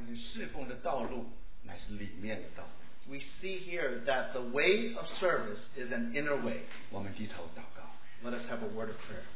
看见侍奉的道路乃是里面的道路。 We see here that the way of service is an inner way. 我们低头祷告。 Let us have a word of prayer.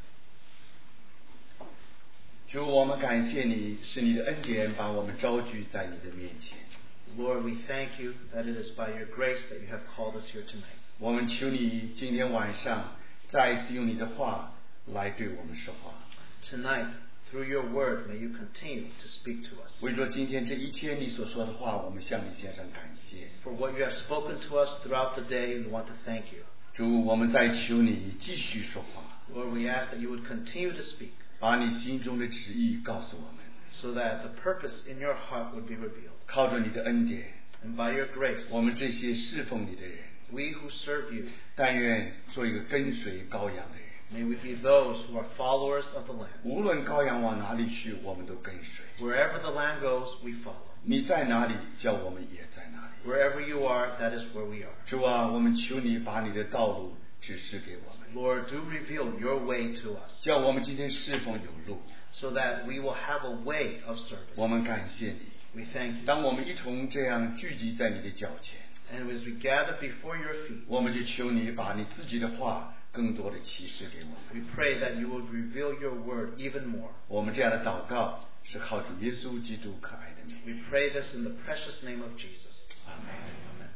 主，我们感谢你，是你的恩典把我们招聚在你的面前。 Lord, we thank you that it is by your grace that you have called us here tonight. 我们求你今天晚上再一次用你的话来对我们说话。 Tonight, through your word, may you continue to speak to us. 为着今天这一天你所说的话，我们向你献上感谢。 For what you have spoken to us throughout the day, we want to thank you. 主，我们再求你继续说话。 Lord, we ask that you would continue to speak. 把你心中的旨意告诉我们。 So that the purpose in your heart would be revealed. 靠着你的恩典 And by your grace, 我们这些侍奉你的人 we who serve you, 但愿做一个跟随羔羊的人。 may we be those who are followers of the Lamb. 无论羔羊往哪里去，我们都跟随。 Wherever the Lamb goes, we follow. 你在哪里，叫我们也在哪里。 Wherever you are, that is where we are. 主啊，我们求你把你的道路指示给我们， Lord, do reveal your way to us, 叫我们今天侍奉有路。 so that we will have a way of service. 我们感谢你。 We thank you. 当我们一同这样聚集在你的脚前， And as we gather before your feet, 我们就求你把你自己的话更多的启示给我们。 we pray that you would reveal your word even more. 我们这样的祷告是靠主耶稣基督可爱的名。 We pray this in the precious name of Jesus. 阿门。 Amen.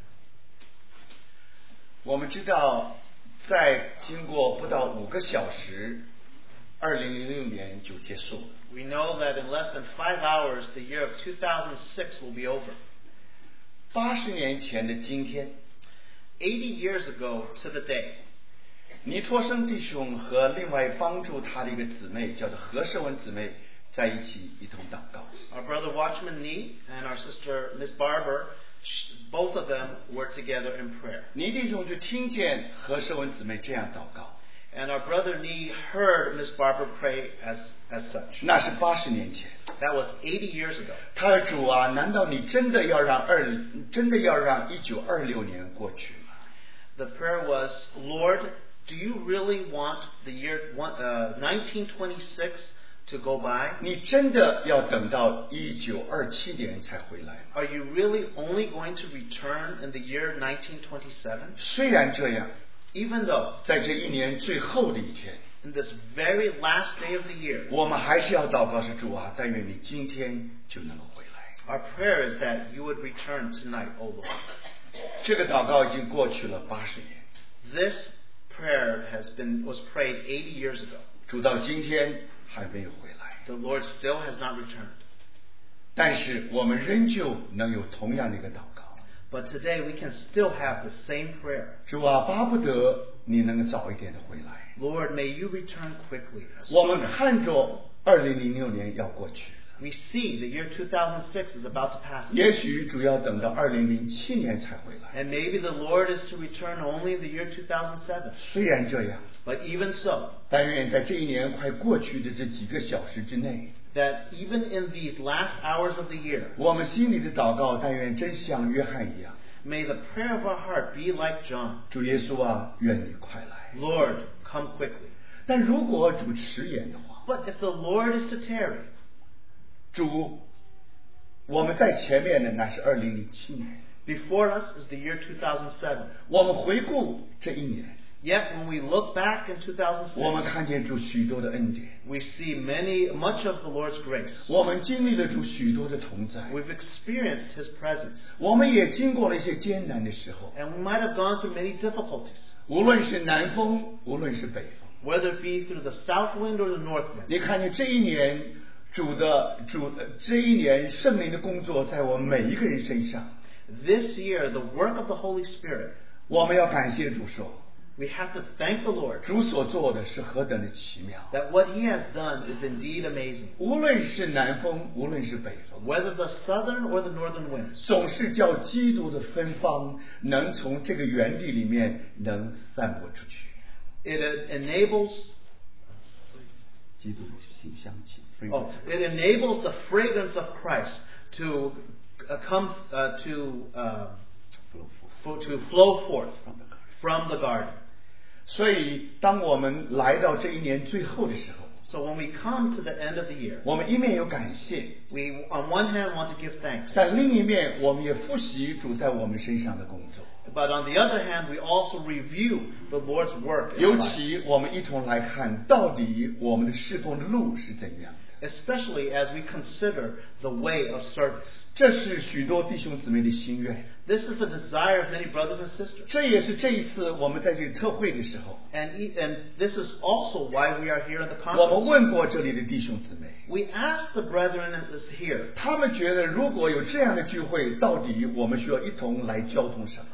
我们知道，在经过不到5个小时，2006年就结束了。 We know that in less than 5 hours, the year of 2006 will be over. 80年前的今天， 80 years ago to the day, 尼托生弟兄和另外帮助他的一个姊妹，叫做何世文姊妹，在一起一同祷告。 our brother Watchman Nee and our sister Miss Barber, both of them were together in prayer. 尼弟兄就听见何世文姊妹这样祷告， And our brother Nee heard Miss Barber pray as such. 那是80年前。 That was 80 years ago. 他的主啊，难道你真的要让1926年过去吗？ The prayer was, Lord, do you really want the year 1926 to go by? 你真的要等到1927年才回来吗？ Are you really only going to return in the year 1927? 虽然这样， Even though 在这一年最后的一天， in this very last day of the year, 我们还是要祷告是主啊，但愿你今天就能够回来。 our prayer is that you would return tonight, O Lord. 这个祷告已经过去了80年， This prayer was prayed 80 years ago. 主到今天还没有回来， The Lord still has not returned. 但是我们仍旧能有同样的一个祷告。 But today we can still have the same prayer. 主啊，巴不得你能早一点的回来。 Lord, may you return quickly. 我们看着2006年要过去了， We see the year 2006 is about to pass. 也许主要等到2007年才回来。 And maybe the Lord is to return only in the year 2007. 虽然这样， But even so, 但愿在这一年快过去的这几个小时之内， that even in these last hours of the year, 我们心里的祷告，但愿真像约翰一样。 may the prayer of our heart be like John. 主耶稣啊，愿你快来。 Lord, come quickly. 但如果主迟延的话， But if the Lord is to tarry, 主，我们在前面的乃是2007年， before us is the year 2007. 我们回顾这一年， Yet when we look back in 我们 2006, 看见主许多的恩典， we see much of the Lord's grace. 我们经历了主许多的同在， We've experienced His presence. 我们也经过了一些艰难的时候， And we might have gone through many difficulties, 无论是南风，无论是北风。 whether it be through the south wind or the north wind. 你看见这一年这一年圣灵的工作在我们每一个人身上， This year, the work of the Holy Spirit, 我们要感谢主说， we have to thank the Lord 主所做的是何等的奇妙。 that what He has done is indeed amazing. 无论是南风，无论是北风， Whether the southern or the northern winds, 总是叫基督的芬芳能从这个园地里面能散播出去。 it enables 基督的香气。 it enables the fragrance of Christ to flow forth from the garden. 所以，当我们来到这一年最后的时候， So when we come to the end of the year, 我们一面有感谢， we on one hand want to give thanks, 但另一面我们也复习主在我们身上的工作。 but on the other hand, we also review the Lord's work in 尤 our lives. 其我们一同来看，到底我们的侍奉的路是怎样的。 Especially as we consider the way of service. 这是许多弟兄姊妹的心愿， This is the desire of many brothers and sisters. 这也是这一次我们在这个特会的时候， And this is also why we are here in the 我们 conference. 问过这里的弟兄姊妹， We asked the brethren here. 他们觉得如果有这样的聚会，到底我们需要一同来交通什么？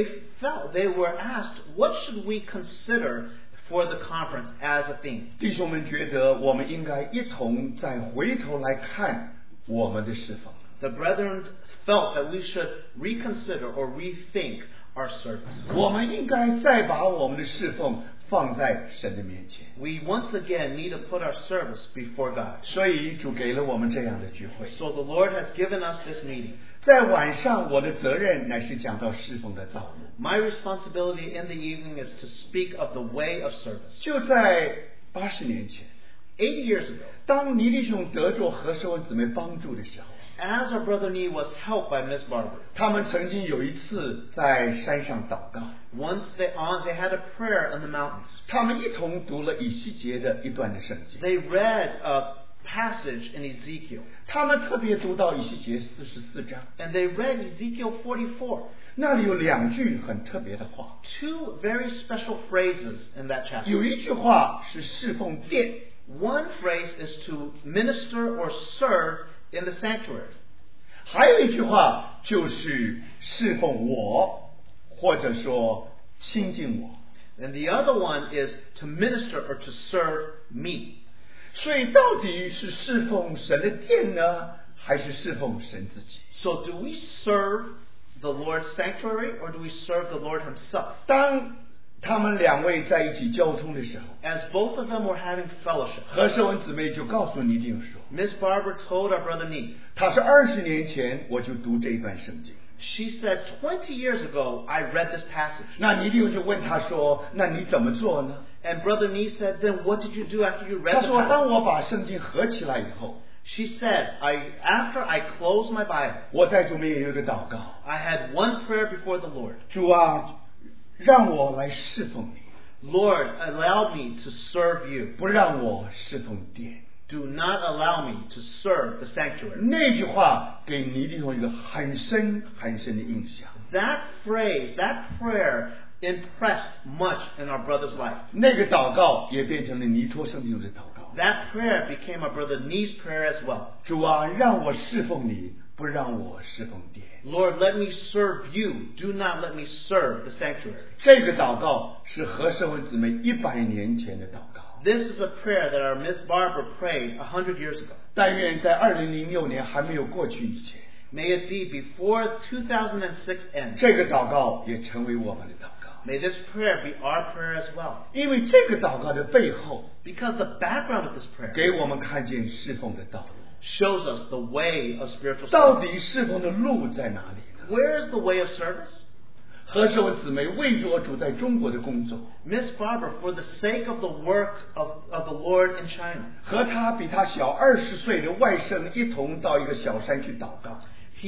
They were asked, what should we consider for the conference as a theme? 弟兄们觉得我们应该一同再回头来看我们的侍奉。 The brethren felt that we should reconsider or rethink our service. 我们应该再把我们的侍奉放在神的面前。 We once again need to put our service before God. 所以主给了我们这样的聚会。 So the Lord has given us this meeting. 在晚上，我的责任乃是讲到侍奉的道路。 My responsibility in the evening is to speak of the way of service. 就在80年前， 80 years ago, 当尼弟兄得着何寿文姊妹帮助的时候， as our brother Nee was helped by Ms. Barber, 他们曾经有一次在山上祷告， once they had a prayer in the mountains. 他们一同读了以西结的一段的圣经。 They read a passage in Ezekiel, 他们特别读到以西结44章， and they read Ezekiel 44. 那里有2句很特别的话。 Two very special phrases in that chapter. 有一句话是侍奉殿， One phrase is to minister or serve in the sanctuary. 还有一句话就是侍奉我，或者说亲近我。 And the other one is to minister or to serve me. 所以到底是侍奉神的殿呢，还是侍奉神自己？ So do we serve the Lord's sanctuary or do we serve the Lord himself? 当他们2位在一起交通的时候， As both of them were having fellowship, 何寿文姊妹就告诉尼丁说， Ms. Barber told our brother Nee, 他说20年前我就读这一段圣经。 she said, 20 years ago I read this passage. 那尼丁就问他说，那你怎么做呢？ And brother Nee said, then what did you do after you read 他 the 说， passage? 当我把圣经合起来以后， She said, after I closed my Bible, 我在主面前有一个祷告， I had one prayer before the Lord. 主啊，让我来侍奉你， Lord, allow me to serve you. 不让我侍奉殿。 Do not allow me to serve the sanctuary. 那句话给尼弟兄一个很深很深的印象。 That phrase, that prayer impressed much in our brother's life. 那个祷告也变成了尼托圣经的祷告。 That prayer became our brother Nee's prayer as well. 主啊，让我侍奉你，不让我侍奉殿。 Lord, let me serve you. Do not let me serve the sanctuary. 这个祷告是何圣文姊妹100年前的祷告。 This is a prayer that our Miss Barber prayed 100 years ago. 但愿在2006年还没有过去以前， May it be before 2006 ends. 这个祷告也成为我们的祷告。 May this prayer be our prayer as well. 因为这个祷告的背后， Because the background of this prayer 给我们看见侍奉的道路。 shows us the way of spiritual 到 service. 底侍奉的路在哪里呢？ Where is the way of service? 何圣文姊妹为着主在中国的工作， Miss Barber, for the sake of the work of the Lord in China, 和他比他小20岁的外甥一同到一个小山去祷告。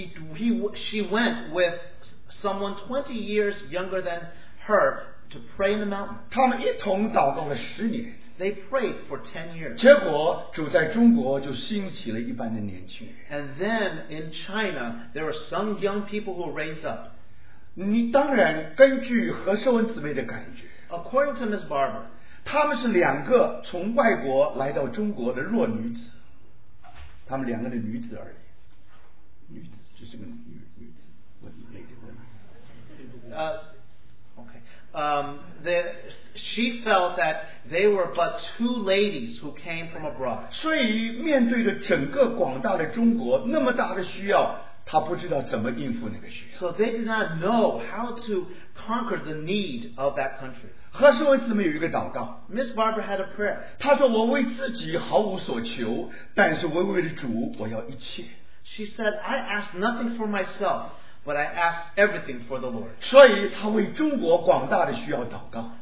she went with someone 20 years younger than her to pray in the mountain. 他们一同祷告了10年， They prayed for 10 years. 结果主在中国就兴起了一般的年轻人。 And then in China, there were some young people who raised up. 你当然根据何圣文姊妹的感觉， According to Miss Barber, 他们是2个从外国来到中国的弱女子，他们2个的女子而已，女子就是个女子，我是 lady woman。 she felt that they were but two ladies who came from abroad. 所以面对着整个广大的中国那么大的需要，他不知道怎么应付那个需要。 So they did not know how to conquer the need of that country. 何圣文姊妹有一个祷告， Miss Barber had a prayer. 她说：“我为自己毫无所求，但是我为了主，我要一切。” She said, I asked nothing for myself, but I asked everything for the Lord. 所以她为中国广大的需要祷告。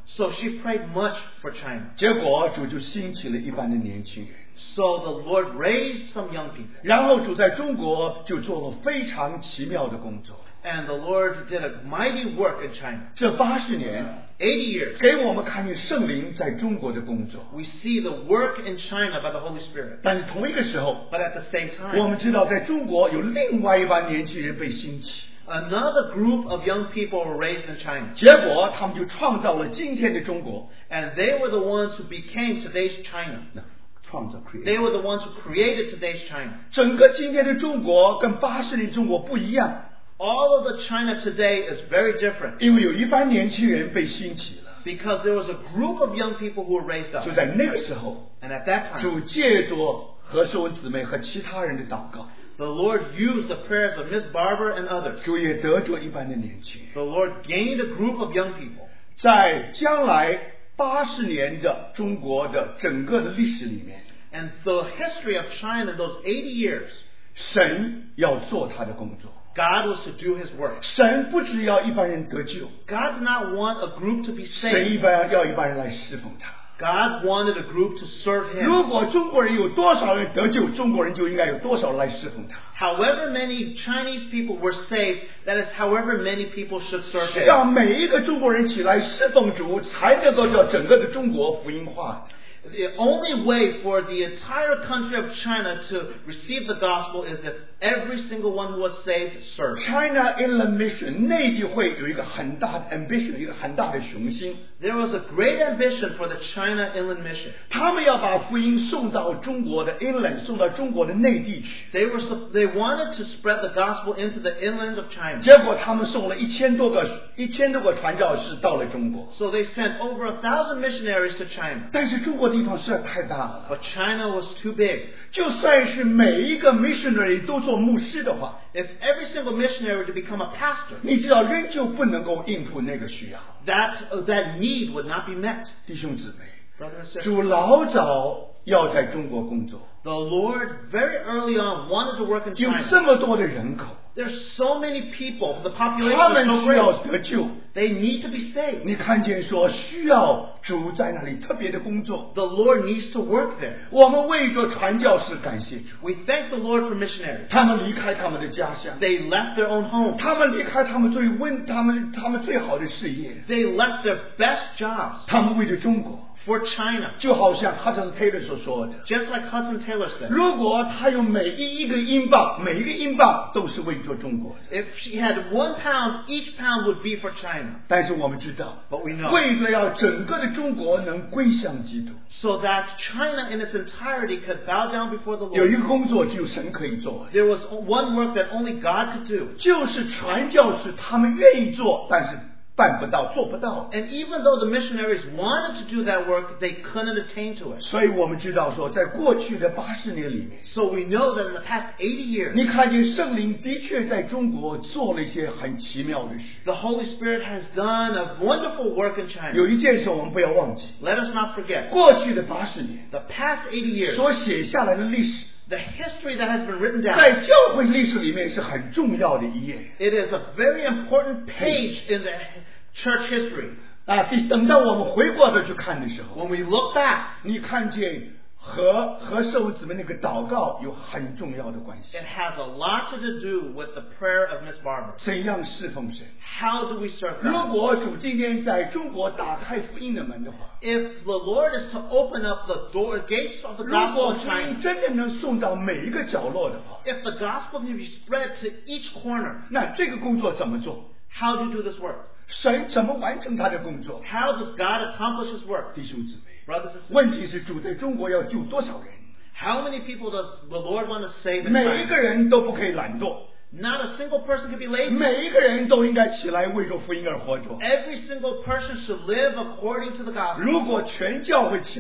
So she prayed much for China. 结果主就兴起了一般的年轻人， So the Lord raised some young people. 然后主在中国就做了非常奇妙的工作。 And the Lord did a mighty work in China. 这80年 80 years. 给我们看见圣灵在中国的工作， We see the work in China by the Holy Spirit. 但是同一个时候， But at the same 我 time, 们知道在中国有另外一帮年轻人被兴起， another group of young people were raised in China. 结果他们就创造了今天的中国。 And they were the ones who became today's China. 创造 They create， were the ones who created today's China. 整个今天的中国跟80年中国不一样， All of the China today is very different 因为有一班年轻人被兴起了。 because there was a group of young people who were raised up. 就在那个时候， And at that time, 主借着何寿文姊妹和其他人的祷告， the Lord used the prayers of Miss Barber and others. 主也得着一般的年轻人。 The Lord gained a group of young people. 在将来80年的中国的整个的历史里面， And the history of China in those 80 years, 神要做他的工作。 God was to do His work. 神不只要一般人得救， God did not want a group to be 神 saved. 要一般人来侍奉他。 God wanted a group to serve Him. 如果中国人有多少人得救，中国人就应该有多少人来侍奉他。 However many Chinese people were saved, that is however many people should serve 是要 Him. 每一个中国人起来侍奉主，才能够叫整个的中国福音化。 The only way for the entire country of China to receive the gospel is if every single one who was saved served. China Inland Mission 内地会有一个很大的 ambition， 一个很大的雄心， There was a great ambition for the China Inland Mission. 他们要把福音送到中国的 inland， 送到中国的内地去。 They wanted to spread the gospel into the inland of China. 结果他们送了1000多个传教士到了中国， So they sent over 1,000 missionaries to China. 但是中国地方实在太大了， But China was too big. 就算是每一个 missionary 都做牧师的话， If every single missionary were to become a pastor, 你知道仍旧不能够应付那个需要。 that need would not be met. 弟兄姊妹， Brothers and sisters, 主老早要在中国工作， the Lord very early on wanted to work in 有 China. 这么多的人口， There's so many people. The 他 population 们 is so 需要 great. 得救。 They need to be saved. 你看见说需要主在那里特别的工作， The Lord needs to work there. 我们为着传教士感谢主。 We thank the Lord for missionaries. 他们离开他们的家乡， They left their own homes. 他们离开他们他们最好的事业， They left their best jobs 他们为着中国， for China. 就好像哈特斯 Taylor 所说的， Just like Hudson Taylor said, 如果他有每一个英镑，每一个英镑都是为着中国的。 if she had £1, each pound would be for China. 但是我们知道， But we know. 为着要整个的中国能归向基督， So that China in its entirety could bow down before the 有一 Lord. 个工作只有神可以做的， There was one work that only God could do. 就是传教士他们愿意做，但是办不到，做不到。 And even though the missionaries wanted to do that work, they couldn't attain to it. 所以我们知道说，在过去的80年里面， So we know that in the past 80 years, 你看见圣灵的确在中国做了一些很奇妙的事。 the Holy Spirit has done a wonderful work in China. 有一件事我们不要忘记， Let us not forget, 过去的80年 the past 80 years, 所写下来的历史， the history that has been written down, 在教会历史里面是很重要的一页 it is a very important page in the church history. 啊。等到我们回过头去看的时候， When we look back, 你看见和受子们那个祷告有很重要的关系。 it has a lot to do with the prayer of Miss Barber. 怎样侍奉神？ How do we serve 如 God? 果主今天在中国打开福音的门的话， If the Lord is to open up the gates of the 如 gospel 果 in 福 China, 音真的能送到每一个角落的话， if the gospel can be spread to each corner, 那这个工作怎么做？ how do you do this work? 神怎么完成他的工作？ How does God accomplish His work? 弟兄姊妹， Brothers and sisters, 问题是主在中国要救多少人？ how many people does the Lord want to save in 每一个 China? 人都不可以懒惰， Not a single person can be lazy. 每一个人都应该起来为着福音而活着。 Every single person should live according to the gospel. 如果全教会起来，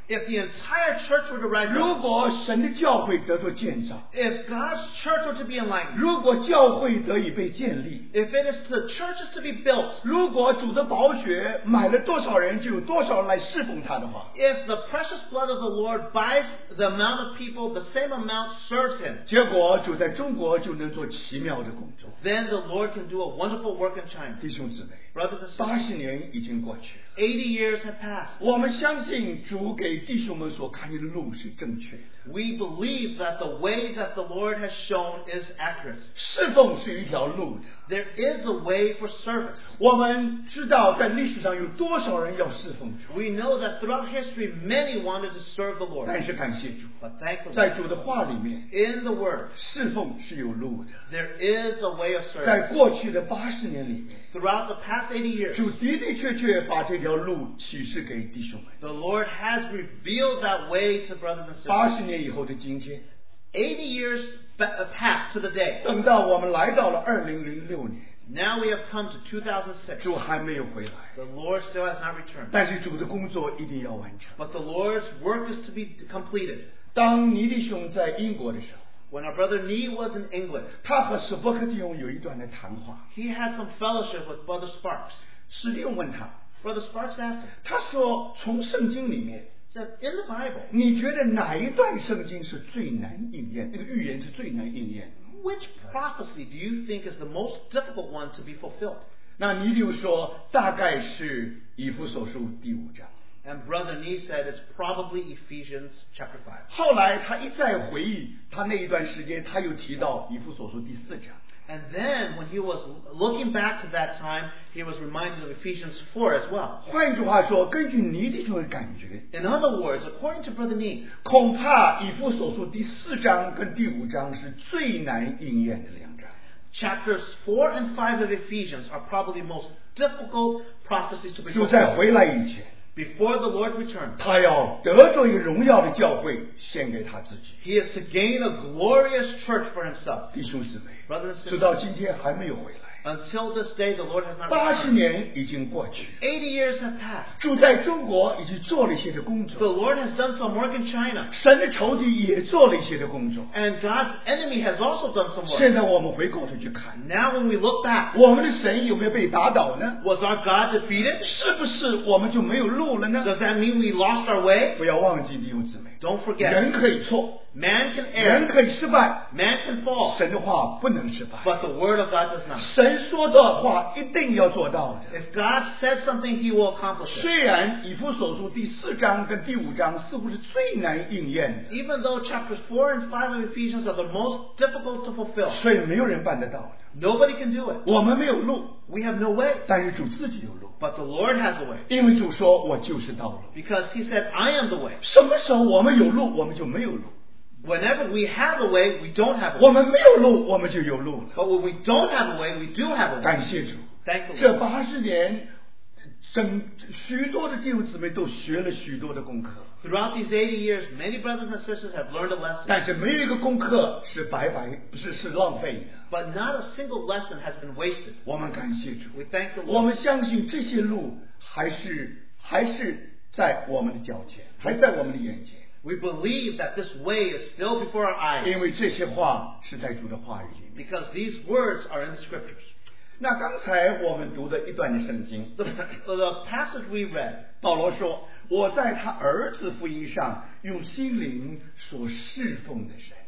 If the entire church were to rise 如 up, 果神的教会得着建造， if God's church were to be enlightened, 如果教会得以被建立， if it is the churches to be built, 如果主的宝血买了多少人，就有多少人来侍奉他的话， if the precious blood of the Lord buys the amount of people, the same amount serves him, 结果主在中国就能做奇妙的工作。 then the Lord can do a wonderful work in China. 弟兄姊妹， Brothers and sisters, 80年已经过去了， 80 years have passed. 我们相信主给弟兄们所开的路是正确的， We believe that the way that the Lord has shown is accurate. 侍奉是一条路的。 There is a way for service. 我们知道在历史上有多少人要侍奉主， We know that throughout history, many wanted to serve the Lord. 但是感谢主， But thank the 在 Lord, 主的话里面， in the Word, 侍奉是有路的。 there is a way of 在 service. 过去的80年里面， Throughout the past 80 years, 主的的确确把这条路启示给弟兄们。 the Lord has revealed that way to brothers and sisters. 80年以后的今天， 80 years passed to the day. 等到我们来到了2006年， Now we have come to 2006. 主还没有回来， The Lord still has not returned. 但是主的工作一定要完成。 But the Lord's work is to be completed. 当尼弟兄在英国的时候， When our brother Nee was in England, 他和史伯克弟兄有一段的谈话。 he had some fellowship with Brother Sparks. 史弟兄问他， Brother Sparks asked him, 他说从圣经里面， he said, in the Bible, 你觉得哪一段圣经是最难应验？那个预言是最难应验的？ which prophecy do you think is the most difficult one to be fulfilled? 那尼弟兄说，大概是以弗所书第5章。 And Brother Nee said it's probably Ephesians chapter 5. 后来他一再回忆他那一段时间，他又提到以弗所书第4章。 And then when he was looking back to that time, he was reminded of Ephesians 4 as well. 换一句话说，根据尼弟兄的感觉， In other words, according to Brother Nee, 恐怕以弗所书第4章跟第5章是最难应验的2章。 chapters 4 and 5 of Ephesians are probably the most difficult prophecies to be 主在 fulfilled. 回来以前， Before the Lord returns, 他要得着一个荣耀的教会，献给他自己。 he is to gain a glorious church for himself. 弟兄姊妹， Brothers and 直 sisters, 到今天还没有回来。 until this day the Lord has not 80 returned. 年已经过去， 80 years have passed. 主在中国已经做了一些的工 The 作， Lord has done some work in China, 神的仇敌也做了一些的工作。 and God's enemy has also done some work. 现在我们回过头去看， Now when we look back, 我们的神有没有被打倒呢？ was our God defeated? 是不是我们就没有路了呢？ Does that mean we lost our way? 不要忘记弟兄姊妹， Don't forget, 人可以错， man can 人 err, 可以失败， man can fall, 神的话不能失败。 but the word of God does not. 神说的话一定要做到的。 If God said something, he will accomplish it. 虽然以弗所书第4章跟第5章似乎是最难应验的， Even though chapters 4 and 5 of Ephesians are the most difficult to fulfill, 所以没有人办得到的。 nobody can do it. 我们没有路， We have no way, 但是主自己有路， but the Lord has a way. 因为主说我就是道路。 Because he said, I am the way. 什么时候我们有路，我们就没有路； Whenever we have a way, we don't have a 我 way. 们没有路，我们就有路了。 But when we don't have a way, we do have a way. 感谢主， Thank the 这 Lord. 80年，许多的弟兄姊妹都学了许多的功课， Throughout these 80 years, many brothers and sisters have learned a lesson, 但是没有一个功课是白白，是浪费的。 but not a single lesson has been wasted. 我们感谢主， We thank the 我 Lord. 们相信这些路还是在我们的脚前，还在我们的眼前， We believe that this way is still before our 因 eyes 为这些话是在主的话语里面。 because these words are in the scriptures. 那刚才我们读的一段的圣经， The passage we read, 保罗说：“我在他儿子福音上用心灵所侍奉的神。”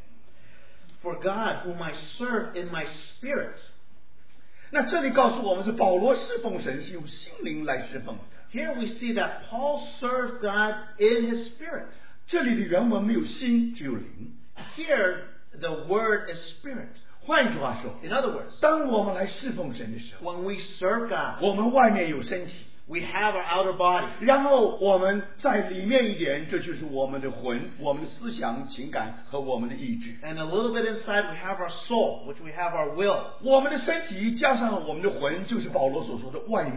for God whom I serve in my spirit. 那这里告诉我们是保罗侍奉神是用心灵来侍奉的。 Here we see that Paul serves God in his spirit. 这里的原文没有心，只有灵。 Here, the word is spirit. 换一句话说， In other words, 当我们来侍奉神的时候， when we serve God, 我们外面有身体， we have our outer body. 然后我们在里面一点，这就是我们的魂、我们的思想、情感和我们的意志。 And a little bit inside, we have our soul, which we have our will. 我们的身体加上我们的魂，就是保罗所说的外面的人。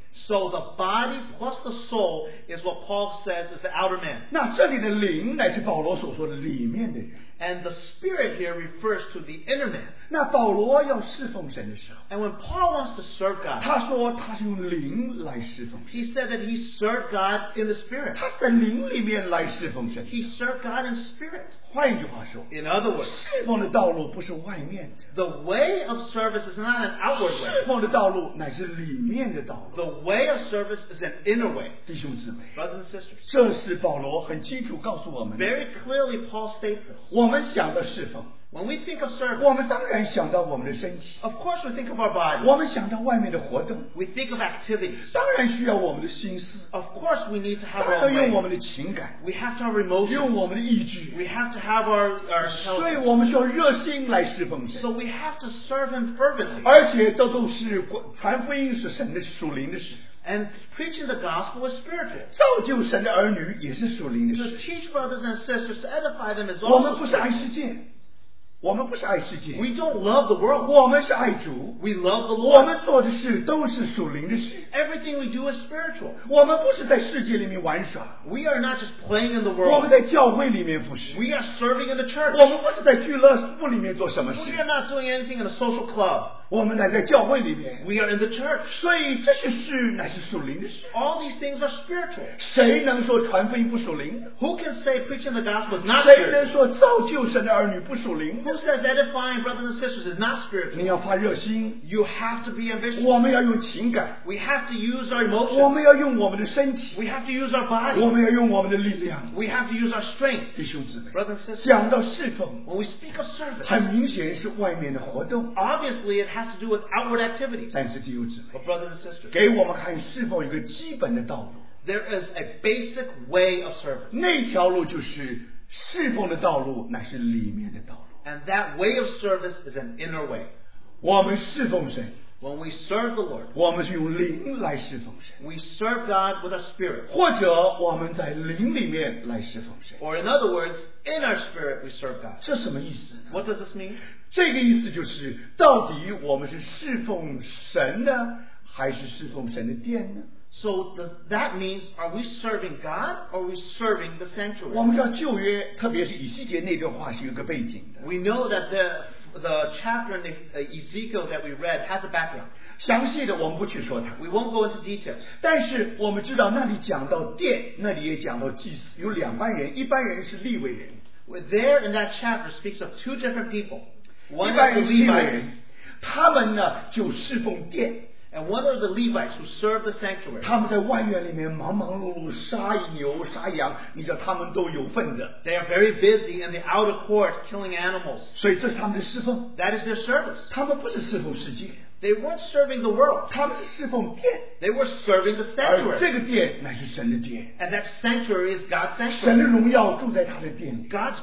So the body plus the soul is what Paul says is the outer man. 那这里的灵乃是保罗所说的里面的人。 And the spirit here refers to the inner man. 那保罗要侍奉神的时候， And when Paul wants to serve God, 他说他是用灵来侍奉神， he said that he served God in the spirit. 他在灵里面来侍奉神。 He served God in spirit. 换一句话说， In other words, 侍奉的道路不是外面的， the way of service is not an outward 侍 way. 奉的道路乃是里面的道路。 The way of service is an inner way. 弟兄姊妹， Brothers and sisters. 这是保罗很清楚告诉我们的。 Very clearly Paul states this. 我们想到侍奉， When we think of 我 service, 们当然想到我们的身体， of course we think of our body. 我们想到外面的活动， We think of activities. 当然需要我们的心思， Of course we need to have 当 our 然用我 way. 们的情感， We have to have 用 emotions. 我们的意志， We have to have our 所以 intelligence. 我们需要热心来侍奉神。 So we have to serve Him fervently. 而且这都是传福音是神的属灵的事， And preaching the gospel is spiritual. 造就神的儿女也是属灵的 To 事。 teach brothers and sisters, to edify them is 我们 also 不是爱 spiritual. 世界，我们不是爱世界， We don't love the world. 我们是爱主。 We love the 我 Lord. 们做的事都是属灵的事， Everything we do is spiritual. 我们不是在世界里面玩耍， We are not just playing in the 我们 world. 在教会里面服侍， We are serving in the church. 我们不是在俱乐部里面做什么事 We，are not doing anything in a social club. 我们乃在教会里面。 We are in the church. 所以这些事乃是属灵的事。 All these things are spiritual. 谁能说传福音不属灵？ Who can say preaching the gospel is not 谁 spiritual? 能说造就神的儿女不属灵？ Who says edifying brothers and sisters is not 你 spiritual? 要发热心， You have to be ambitious. 我们要用情感， We have to use our 我 emotions. 们要用我们的身体， We have to use our 我 body. 们要用我们的力量。 We have to use our strength. 弟兄姊妹， Brothers and sisters, 讲到侍奉， when we speak of service, 很明显是外面的活动， obviously it has to do with outward activities. 但是弟兄姊妹， But brothers and sisters, 给我们看侍奉一个基本的道路， there is a basic way of service. 那条路就是侍奉的道路，乃是里面的道路。 And that way of service is an inner way. 我们侍奉神， When we serve the Lord, 我们是用灵来侍奉神， we serve God with our spirit. 或者我们在灵里面来侍奉神。 Or in other words, in our spirit we serve God. 这什么意思呢？ What does this mean? 这个意思就是，到底我们是侍奉神呢，还是侍奉神的殿呢？ So that means, are we serving God or are we serving the 我 sanctuary? 们知道旧约，特别是以西结那段话是有个背景的， We know that the chapter in Ezekiel that we read has a background. 详细的我们不去说它。 We won't go into details. 但是我们知道那里讲到殿，那里也讲到祭司，有两班人，一般人是利未人， There in that chapter speaks of two different people. 一 One 般 is 人 the 是利未 Levites, 人，他们呢就侍奉殿， and one are the Levites who serve the sanctuary. 他们在外院里面忙忙碌碌杀牛杀羊，你知道他们都有份的， They are very busy in the outer court killing animals. 所以这是他们的侍奉。 That is their service. 他们不是侍奉世界， They weren't serving the world. 他们是侍奉殿， They were serving the 而 sanctuary. 这个殿乃是神的殿， And that sanctuary is God's 神的 sanctuary. 荣耀住在他的殿里， God's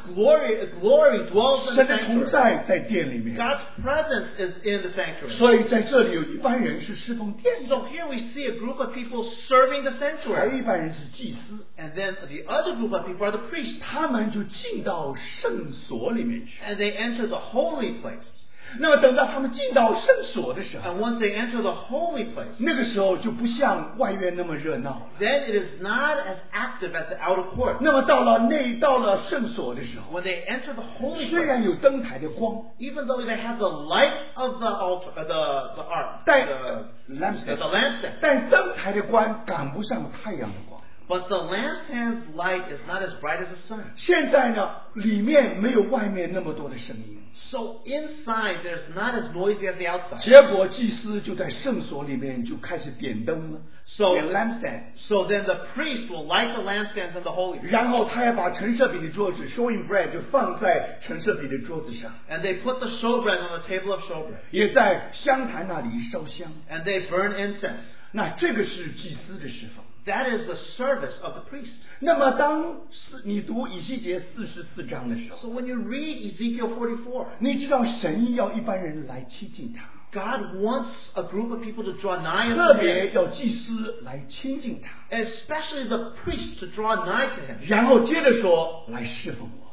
glory dwells in 神 the 的同 sanctuary. 在在殿里面。 God's presence is in the sanctuary. 所以在这里有一般人是侍奉殿的， So here we see a group of people serving the 还有 sanctuary. 一般人是祭司， And then the other group of people are the priests. 他们就进到圣所里面去。 And they enter the holy place. 那么等到他们进到圣所的时候， And once they enter the holy place, 那个时候就不像外院那么热闹了。 then it is not as active as the outer court. 那么到了圣所的时候， When they enter the holy 虽 place, 然有灯台的光， even though they have the light of the altar, the ark, 但 the lampstand， lampstand, 但灯台的光赶不上太阳的光。 but the lampstand's light is not as bright as the sun. 现在呢，里面没有外面那么多的声音， So inside, there's not as noisy as the outside. 结果祭司就在圣所里面就开始点灯了， So- 点 lampstand， So then the priest will light the lampstands in the holy place. 然后他要把陈设饼的桌子 showing bread 就放在陈设饼的桌子上， And they put the showbread on the table of showbread. 也在香坛那里烧香。 And they burn incense. 那这个是祭司的侍奉。 That is the service of the priest. 那么当你读以西结44章的时候， So when you read Ezekiel 44, 你知道神要一般人来亲近他， God wants a group of people to draw nigh 特 unto 别 Him, 要祭司来亲近他， especially the priest to draw nigh to Him. 然后接着说来侍奉我。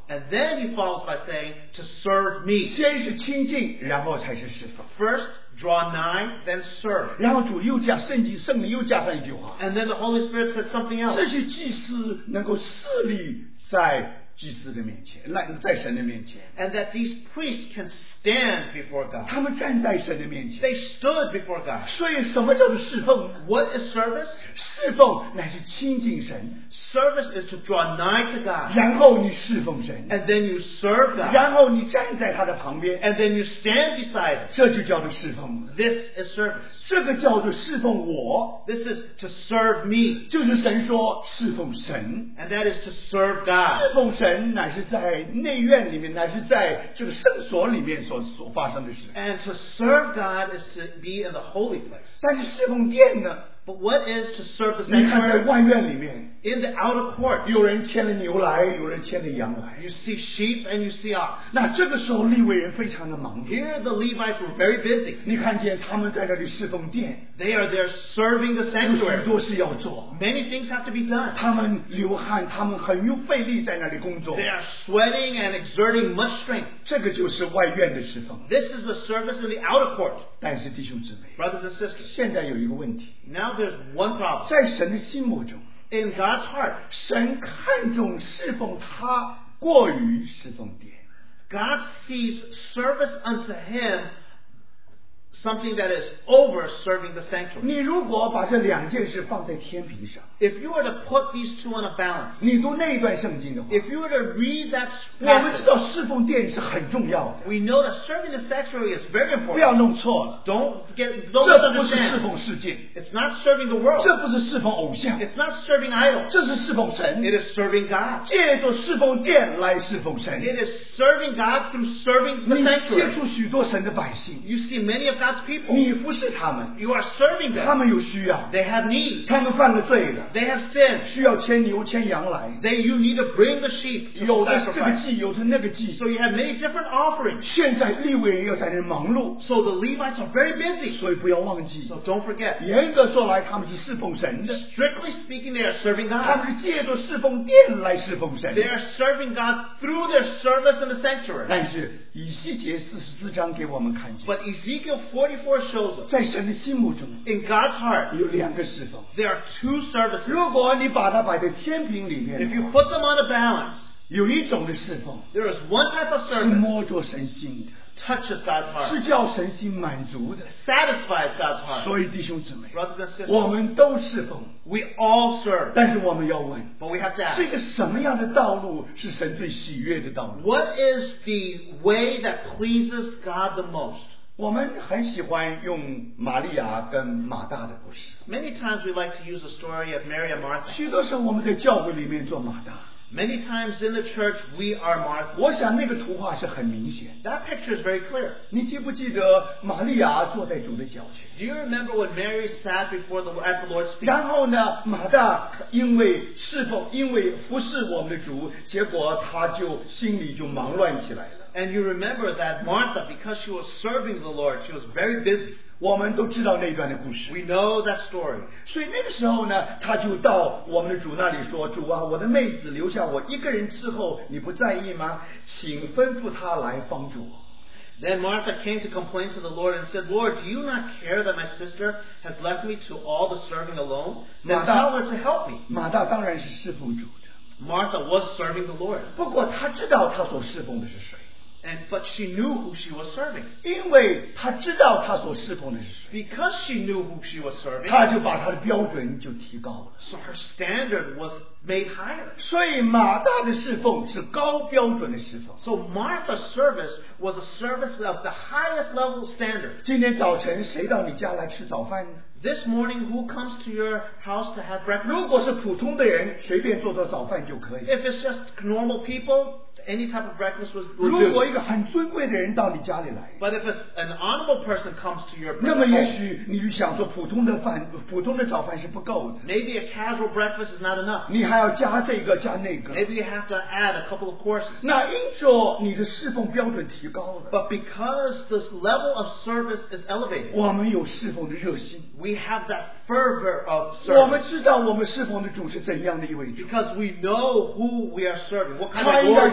And then he follows by saying, to serve me. 先是亲近，然后才是侍奉。 First, draw nigh, then serve. 然后主又加圣灵又加上一句话， And then the Holy Spirit said something 这 else. 些祭司能够侍立在祭司的面前，在神的面前， And that these priests can stand before God. 他们站在神的面前。 They stood before God. 所以什么叫做侍奉呢？ What is service? 侍奉乃是亲近神， Service is to draw nigh to God. 然后你侍奉神， And then you serve God. 然后你站在他的旁边， And then you stand beside Him. 这就叫做侍奉。 This is service. 这个叫做侍奉我， This is to serve me. 就是神说侍奉神。 And that is to serve God. 侍奉神乃是在内院里面，乃是在这个圣所里面所发生的事。 And to serve God is to be in the holy place. 但是侍奉殿呢？ But what is to serve the 你看在 sanctuary? 外院里面， In the outer court, 有人牵了牛来，有人牵了羊来。 you see sheep and you see ox. 那这个时候利未人非常的忙碌。 Here the Levites were very busy. 你看见他们在那里侍奉殿， They are there serving the 有许 sanctuary. 多事要做。 Many things have to be done. 他们流汗，他们很用费力在那里工作。 They are sweating and exerting much strength. 这个就是外院的侍奉。 This is the service in the outer court. 但是弟兄姊妹， Brothers and sisters, 现在有一个问题， now there's one problem. 在神的心目中， In God's heart, 神看重侍奉他过于侍奉殿。 God sees service unto Him something that is over serving the sanctuary. 你如果把这两件事放在天平上， If you were to put these two on a balance, 你读那一段圣经的话， if you were to read that 我们知 passage, 道侍奉殿是很重要的， we know that serving the sanctuary is very 不要 important. 弄错了， Don't 这 不是侍 misunderstand. 奉世界， It's not serving the world. 这不是侍奉偶像， It's not serving idols. 这是侍奉神， It is serving God. 借着侍奉殿来侍奉神。 It is serving God through serving the 你接 sanctuary. 触许多神的百姓， You see many of God's people. 你服侍他们， You are serving 他 them. 们有需要， They have needs. 他们犯了罪了， They have sinned. 需要牵牛牵羊来， You need to bring the sheep to 有的这个 sacrifice. 祭，有的那个祭。 So you have many different offerings. 现在利未人要在那忙碌， So the Levites are very busy. 所以不要忘记， So don't forget. 严格说来，他们是侍奉神的， Strictly speaking, they are serving 他 God. 们是借着侍奉殿来侍奉神。 They are serving God through their service in the sanctuary. 但是以西结44章给我们看见， But Ezekiel 44 shows us, 在神的心目中 in God's heart, 有两个侍奉。 there are two services. 如果你把它摆在天平里 If 面， you put them on a balance, 有一种的侍奉 there is one type of 是 service 摸着神心的， touches God's 是 heart, 叫神心满足的。 satisfies God's heart. 所以弟兄姊妹， Brothers and 我 sisters, 们都侍奉， we all serve. 但是我们要问， But we have to 这 ask, 个什么样的道路是神最喜悦的道路？ what is the way that pleases God the most? 我们很喜欢用玛利亚跟马大的故事。 Many times we like to use the story of Mary and Martha. 许多时候我们在教会里面做马大， Many times in the church we are Martha. 我想那个图画是很明显。 That picture is very clear. 你记不记得玛利亚坐在主的脚前？ Do you remember when Mary sat at the Lord's feet? 然后呢，马大因为服侍我们的主，结果他就心里就忙乱起来了。 And you remember that Martha, because she was serving the Lord, she was very busy. 我们都知道那段的故事。 We know that story. 所以那个时候呢，他就到我们的主那里说：“主啊，我的妹子留下我一个人伺候，你不在意吗？请吩咐她来帮助我。” Then Martha came to complain to the Lord and said, Lord, do you not care that my sister has left me to all the serving alone? Then tell her to help me. 马大当然是侍奉主的， Martha was serving the Lord. 不过他知道他所侍奉的是谁， But she knew who she was serving. 因为他知道他所侍奉的是谁， Because she knew who she was serving, 他就把他的标准就提高了。 so her standard was made higher. 所以马大的侍奉是高标准的侍奉。 So Martha's service was a service of the highest level standard. 今天早晨谁到你家来吃早饭呢？ This morning, who comes to your house to have 如 breakfast? 果是普通的人，随便做做早饭就可以。 If it's just normal people, any type of breakfast would 如果 do. 一个很尊贵的人到你家里来， But if an honorable person comes to your 那么也 home, 许你就想说普通的早饭是不够的， maybe a casual breakfast is not enough. 你还要加这个加那个。 Maybe you have to add a couple of courses. 那因着你的侍奉标准提高了， But because this level of service is elevated, 我们有侍奉的热心， we have that fervor of 我们 service. 知道我们侍奉的主是怎样的一位主， Because we know who we are serving, what kind 他 of 应该 Lord 给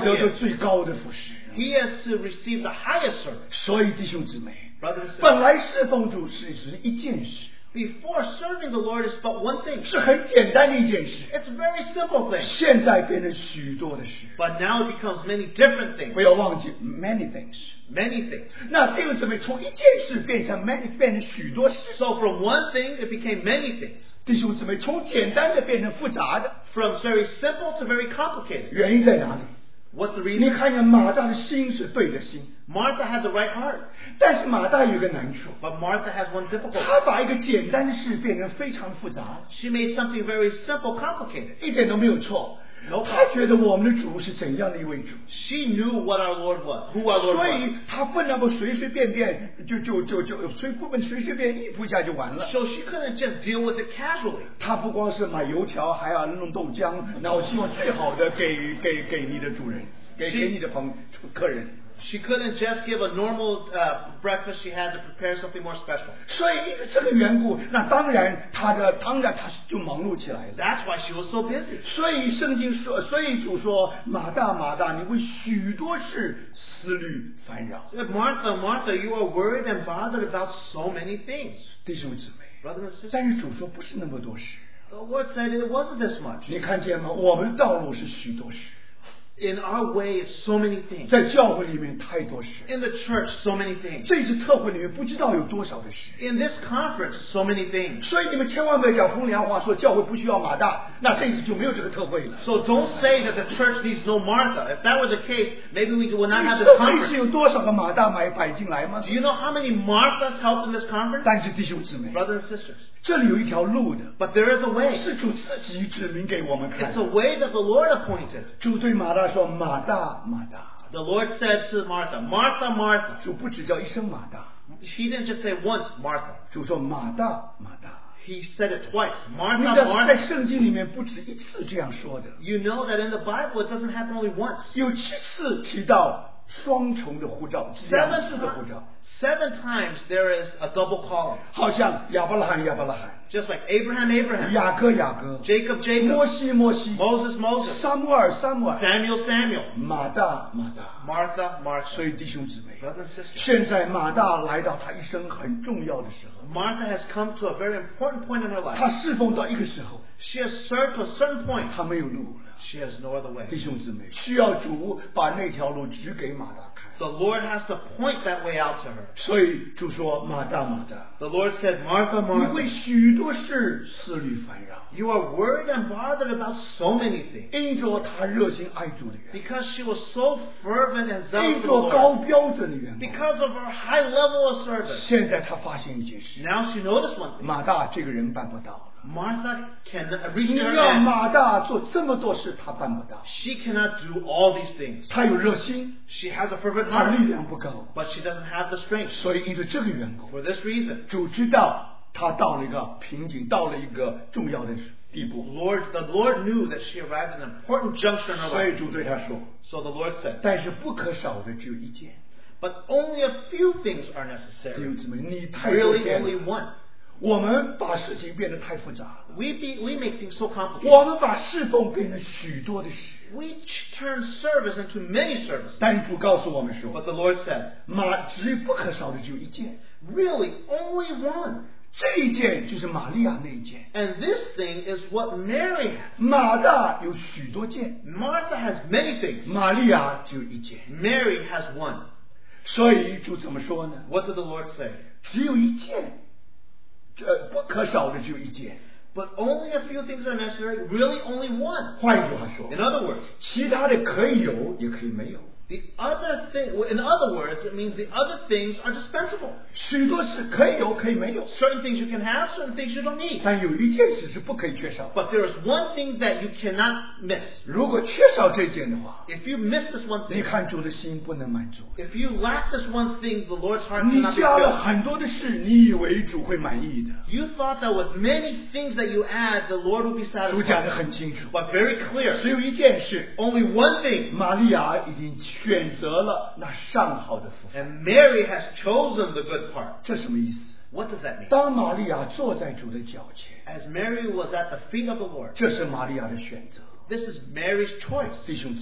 得到最高的服侍。 He has to receive the highest service. 所以弟兄姊妹， Brothers and sisters, 本来侍奉主是一件事， before serving the Lord is but one thing. 是很简单的一件事， It's a very simple thing. 现在变成许多的事。 But now it becomes many different 不 things. 要忘记 many things。 Many things. 那弟兄姊妹，从一件事变成许多事。 So from one thing, it became many things. 弟兄姊妹，从简单的变成复杂的， From very simple to very complicated. 原因在哪里？ What's the 你 reason? 看见马大的心是对的心， Martha had the right heart. 但是马大有一个难处， But Martha has one difficulty. 他把一个简单的事变成非常复杂了， She made something very simple complicated. 一点都没有错。 No 他 problem. 觉得我们的主是怎样的一位主， She knew what our Lord was, who our Lord 所以 was. 他不能够随随便便随随便应付一下就完了。 So she couldn't just deal with it casually. 他不光是买油条，还要弄豆浆，然后希望最好的给你的主人，给你的客人。 She couldn't just give a normal breakfast. She had to prepare something more special. 所以因为这个缘故，那当然他就忙碌起来了。 That's why she was so busy. 所以圣经说，所以主说马大马大，你为许多事思虑烦扰。 Martha, Martha, you are worried and bothered about so many things. 弟兄姊妹， Brothers and sisters, 但是主说不是那么多事。 the Lord said it wasn't this much. 你看见吗？我们的道路是许多事， In our way, it's so many things. 在教会里面太多事， In the church, so many things. 这次特会里面不知道有多少的事。 In this conference, so many things. 所以你们千万不要讲风凉话，说教会不需要马大，那这次就没有这个特会了。 So don't say that the church needs no Martha. If that were the case, maybe we would not have this 这回是 conference. 有多少个马大摆进来吗 Do？you know how many Marthas helped in this conference? 但是弟兄姊妹， Brothers and sisters. 这里有一条路的， But there is a way. 是主自己指明给我们看 It's。a way that the Lord appointed. 主对马大说：“马大，马大。 The Lord said to Martha, Martha, Martha. ” 主不只叫一声马大， He didn't just say once, Martha. 主说：“马大，马大。 He said it twice. ” 你 Martha, 知道在 Martha. 圣经里面不止一次这样说的， You know that in the Bible it doesn't happen only once. 有7次提到双重的呼召，2次的呼召， Seven times there is a double calling. 好像亚伯拉罕，亚伯拉罕， Just like Abraham, Abraham. 雅各，雅各， Jacob, 摩 Jacob. 西，摩西， Moses, Moses. 撒母耳，撒母耳， Samuel, Samuel. 马大，马大。 Martha, 所 Martha. 以弟兄姊妹， Brothers and sisters. 现在马大来到他一生很重要的时候， Martha has come to a very important point in her life. 他侍奉到一个时候， She has served to a certain point. 他没有路了。 She has no other way. 弟兄姊妹，需要主把那条路指给马大看。 The Lord has to point that way out to her. 所以主说：“马大，马大， The Lord said, Martha, 你为 Martha, 许多事思虑烦扰。 you are worried and bothered about so many things. 因着他热心爱主的缘 Because she was so fervent and 故， zealous 因 for the 着高 Lord. 标准的缘故， Because of her high level of service. 现在他发现一件事： Now she noticed one thing. 马大这个人办不到。 Martha cannot reach 你 her 让 end. 马大做这么多事，他办不到。 She cannot do all these things. 他有热心， She has a fervent 他 heart, 力量不够， but she doesn't have the strength. 所以因着这个缘故， For this reason, 主知道他到了一个瓶颈，到了一个重要的地步， the Lord knew that she arrived at an important juncture in her 所以 life. 主对他说 So the Lord said,：“ 但是不可少的只有一件。 but only a few things are 弟 necessary. 兄姊妹，你太多 Really, 件 only 了。 one. 我们把事情变得太复杂了， We make things so complicated. 我们把侍奉变成许多的事。 We turn service into many services. 但主告诉我们说， But the Lord said, 只有不可少的只有一件， really, only one. 这一件就是玛利亚那一件。 And this thing is what Mary has. 马大有许多件， Martha has many things. 玛利亚只有一件。 Mary has one. 所以主怎么说呢？ What did the Lord say? 只有一件，不可少的只有一件。 But only a few things are necessary. Really, only one. 换一句话说， In other words, 其他的可以有，也可以没有。 the other thing, in other words, it means the other things are dispensable. 许多事可以有，可以没有， Certain things you can have, certain things you don't need. 但有一件事是不可以缺少。 But there is one thing that you cannot miss. 如果缺少这件的话， If you miss this one 你 thing, 看主的心不能满足。 if you lack this one thing, the Lord's heart 你 cannot be 加了 filled. 很多的事，你以为主会满意的？ You thought that with many things that you add, the Lord would be 主讲得 satisfied. 很清楚， But very 只 clear, 有一件事， only one thing. 玛利亚已经选择了那上好的福分。 And Mary has chosen the good part. 这什么意思？ What does that mean? 当玛利亚坐在主的脚前， As Mary was at the feet of the Lord, 这是玛利亚的选择。 this is Mary's choice. 弟兄姊妹，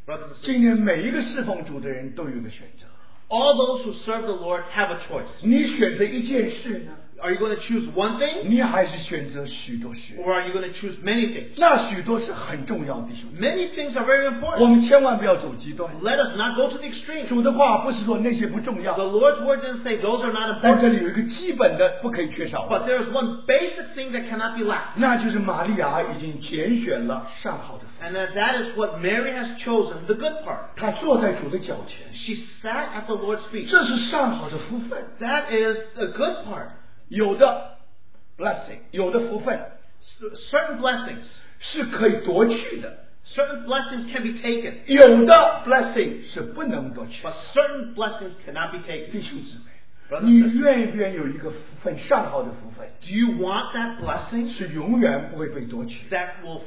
Brothers and 今天 sisters, 每一个侍奉主的人都有一个选择， all those who serve the Lord have a choice. 你选择一件事呢， Are you going to choose one thing, 你还是选择许多事？ or are you going to choose many things? 那许多是很重要的，弟兄姊妹， Many things are very 我 important. 们千万不要走极端。 Let us not go to the extreme. 主的话不是说那些不重 The 要， Lord's word didn't say those are not 但这 important, 里有一个基本的不可以缺少的， but there is one basic thing that cannot be lacked. 那就是玛利亚已经拣选了上好的福， And that is what Mary has chosen, the good part. 她坐在主的脚前， She sat at the Lord's feet. 这是上好的福分。 That is the good part. 有的 blessing， 有的福分 Certain blessings, 是可以夺去的， certain blessings can be taken, 有的 blessing 是不能夺去的。 but certain blessings cannot be taken. 弟兄姊妹， Brothers 你 and sisters, 愿不愿意有一个福分，上好的福分， do you want that blessing 是永远不会被夺取的？ that will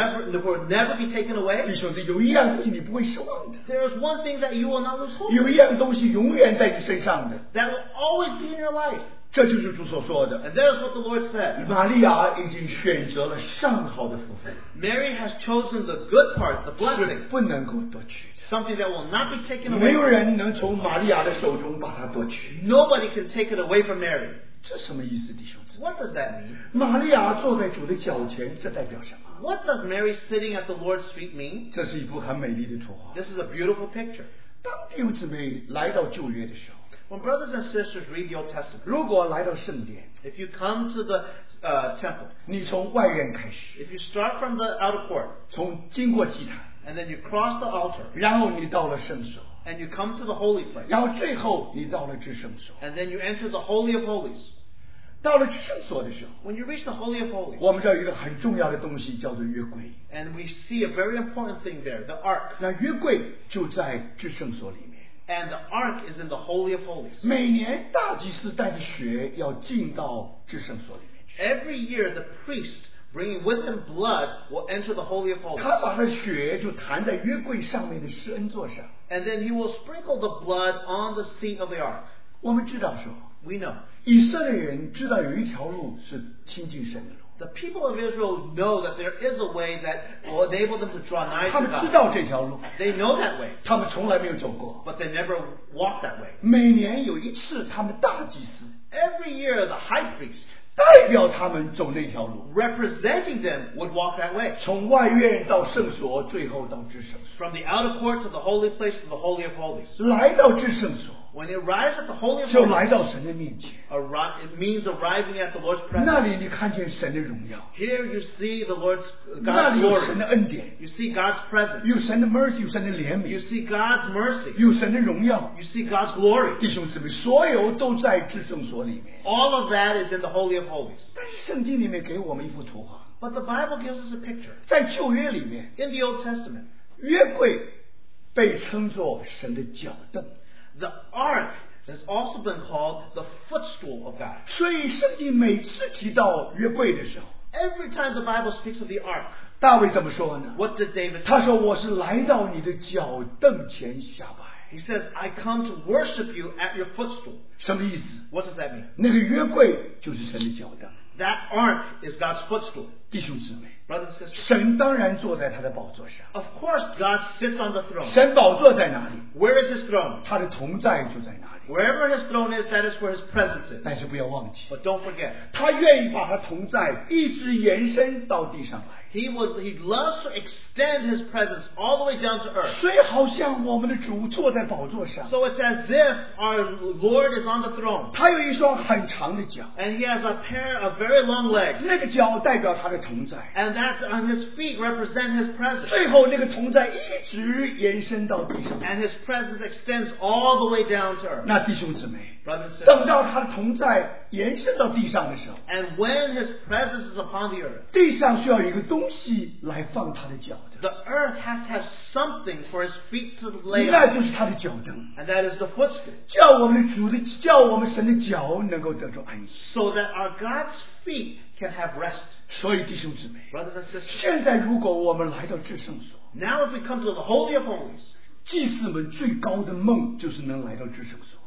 never be taken away? 弟兄姊妹，有一样东西你不会失望的， There is one thing that you will not lose hope 有一 of, 样东西永远在你身上的， that will always be in your life. 这就是主所说的。 And that is what the Lord said. 玛利亚已经选择了上好的福分， Mary has chosen the good part, the 是 blessing, 不能够夺取的。 something that will not be taken 没 away. 有人能从玛利亚的手中把它夺取。 Nobody can take it away from Mary. 这什么意思，弟兄姊妹？ What does that mean? 玛利亚坐在主的脚前，这代表什么？ What does Mary sitting at the Lord's feet mean? 这是一幅很美丽的图画。 This is a beautiful picture. 当弟兄姊妹来到旧约的时候， When brothers and sisters read the Old Testament, 如果来到圣殿， if you come to the temple, 你从外院开始， if you start from the outer court, 从经过祭坛， and then you cross the altar, 然后你到了圣所， and you come to the holy place, 然后最后你到了至圣所。 and then you enter the Holy of Holies. 到了至圣所的时候， When you reach the Holy of Holies, 我们知道有一个很重要的东西叫做约柜。 and we see a very important thing there, the ark. 那约柜就在至圣所里面。 And the ark is in the Holy of Holies. 每年大祭司带着血要进到至圣所里面去， Every year, the priest, bringing with him blood, will enter the Holy of 他 Holies. 把他的血就弹在约柜上面的施恩座上。 And then he will sprinkle the blood on the seat of the ark. 我们知道说， We know. 以色列人知道有一条路是亲近神的路， The people of Israel know that there is a way that will enable them to draw nigh 他 to 们知 God. 道这条路， They know that way, 他们从来没有走过。 but they never walk that way. 每年有一次，他们大祭司 Every year, the high priest, 代表他们走那条路， representing them, would walk that way. 从外院到圣所，最后到至圣所。 From the outer court to the holy place to the Holy of Holies. 来到至圣所， When he arrives at the Holy of 就来 Holies, 到神的面前， it means arriving at the Lord's 那里 presence. 你看见神的荣耀， Here you see the Lord's 那 God's 里有神的 glory. 恩典， You see God's presence. 有神的 mercy， 有神的怜 You 悯， see God's mercy. 有神的荣耀。 You see God's glory. 弟兄姊妹，所有都在至圣所里面。 All of that is in the Holy of Holies. 但是圣经里面给我们一幅图画， But the Bible gives us a picture. 在旧约里面， In the Old Testament, 约柜被称作神的脚凳， the ark has also been called the footstool of God. 所以圣经每次提到约柜的时候， Every time the Bible speaks of the ark, 大卫怎么说呢？ what did David 他 say? 说：“我是来到你的脚凳前下拜。 He says, I come to worship you at your footstool. ” 什么意思？ What does that mean? 那个约柜就是神的脚凳。 That ark is God's footstool. 弟兄姊妹， Brothers and sisters, 神当然坐在他的宝座上。 of course God sits on the throne. 神宝座在哪里？ Where is his throne? 他的同在就在哪里。 Wherever his throne is, that is where his presence is. 但是不要忘记， But don't forget, 他愿意把他同在一直延伸到地上来。 he loves to extend his presence all the way down to earth. 所以好像我们的主坐在宝座上， So it's as if our Lord is on the throne. 他有一双很长的脚， And he has a pair of very long legs. 那个脚代表他的同在， And that on his feet represent his presence. 最后那个同在一直延伸到地上。 And his presence extends all the way down to earth. 那弟兄姊妹， Brothers and sisters. 等到他的同在延伸到地上的时候， And when his presence is upon the earth, 地上需要有一个东西来放他的脚的， the earth has to have something for his feet to lay 那 on. 就是他的脚凳， And that is the footstool. 叫我们的主的，叫我们神的脚能够得着安息。 So that our God's feet can have rest. 所以弟兄姊妹， Brothers and sisters. 现在如果我们来到至圣所， Now if we come to the Holy of Holies, 祭司们最高的梦就是能来到至圣所。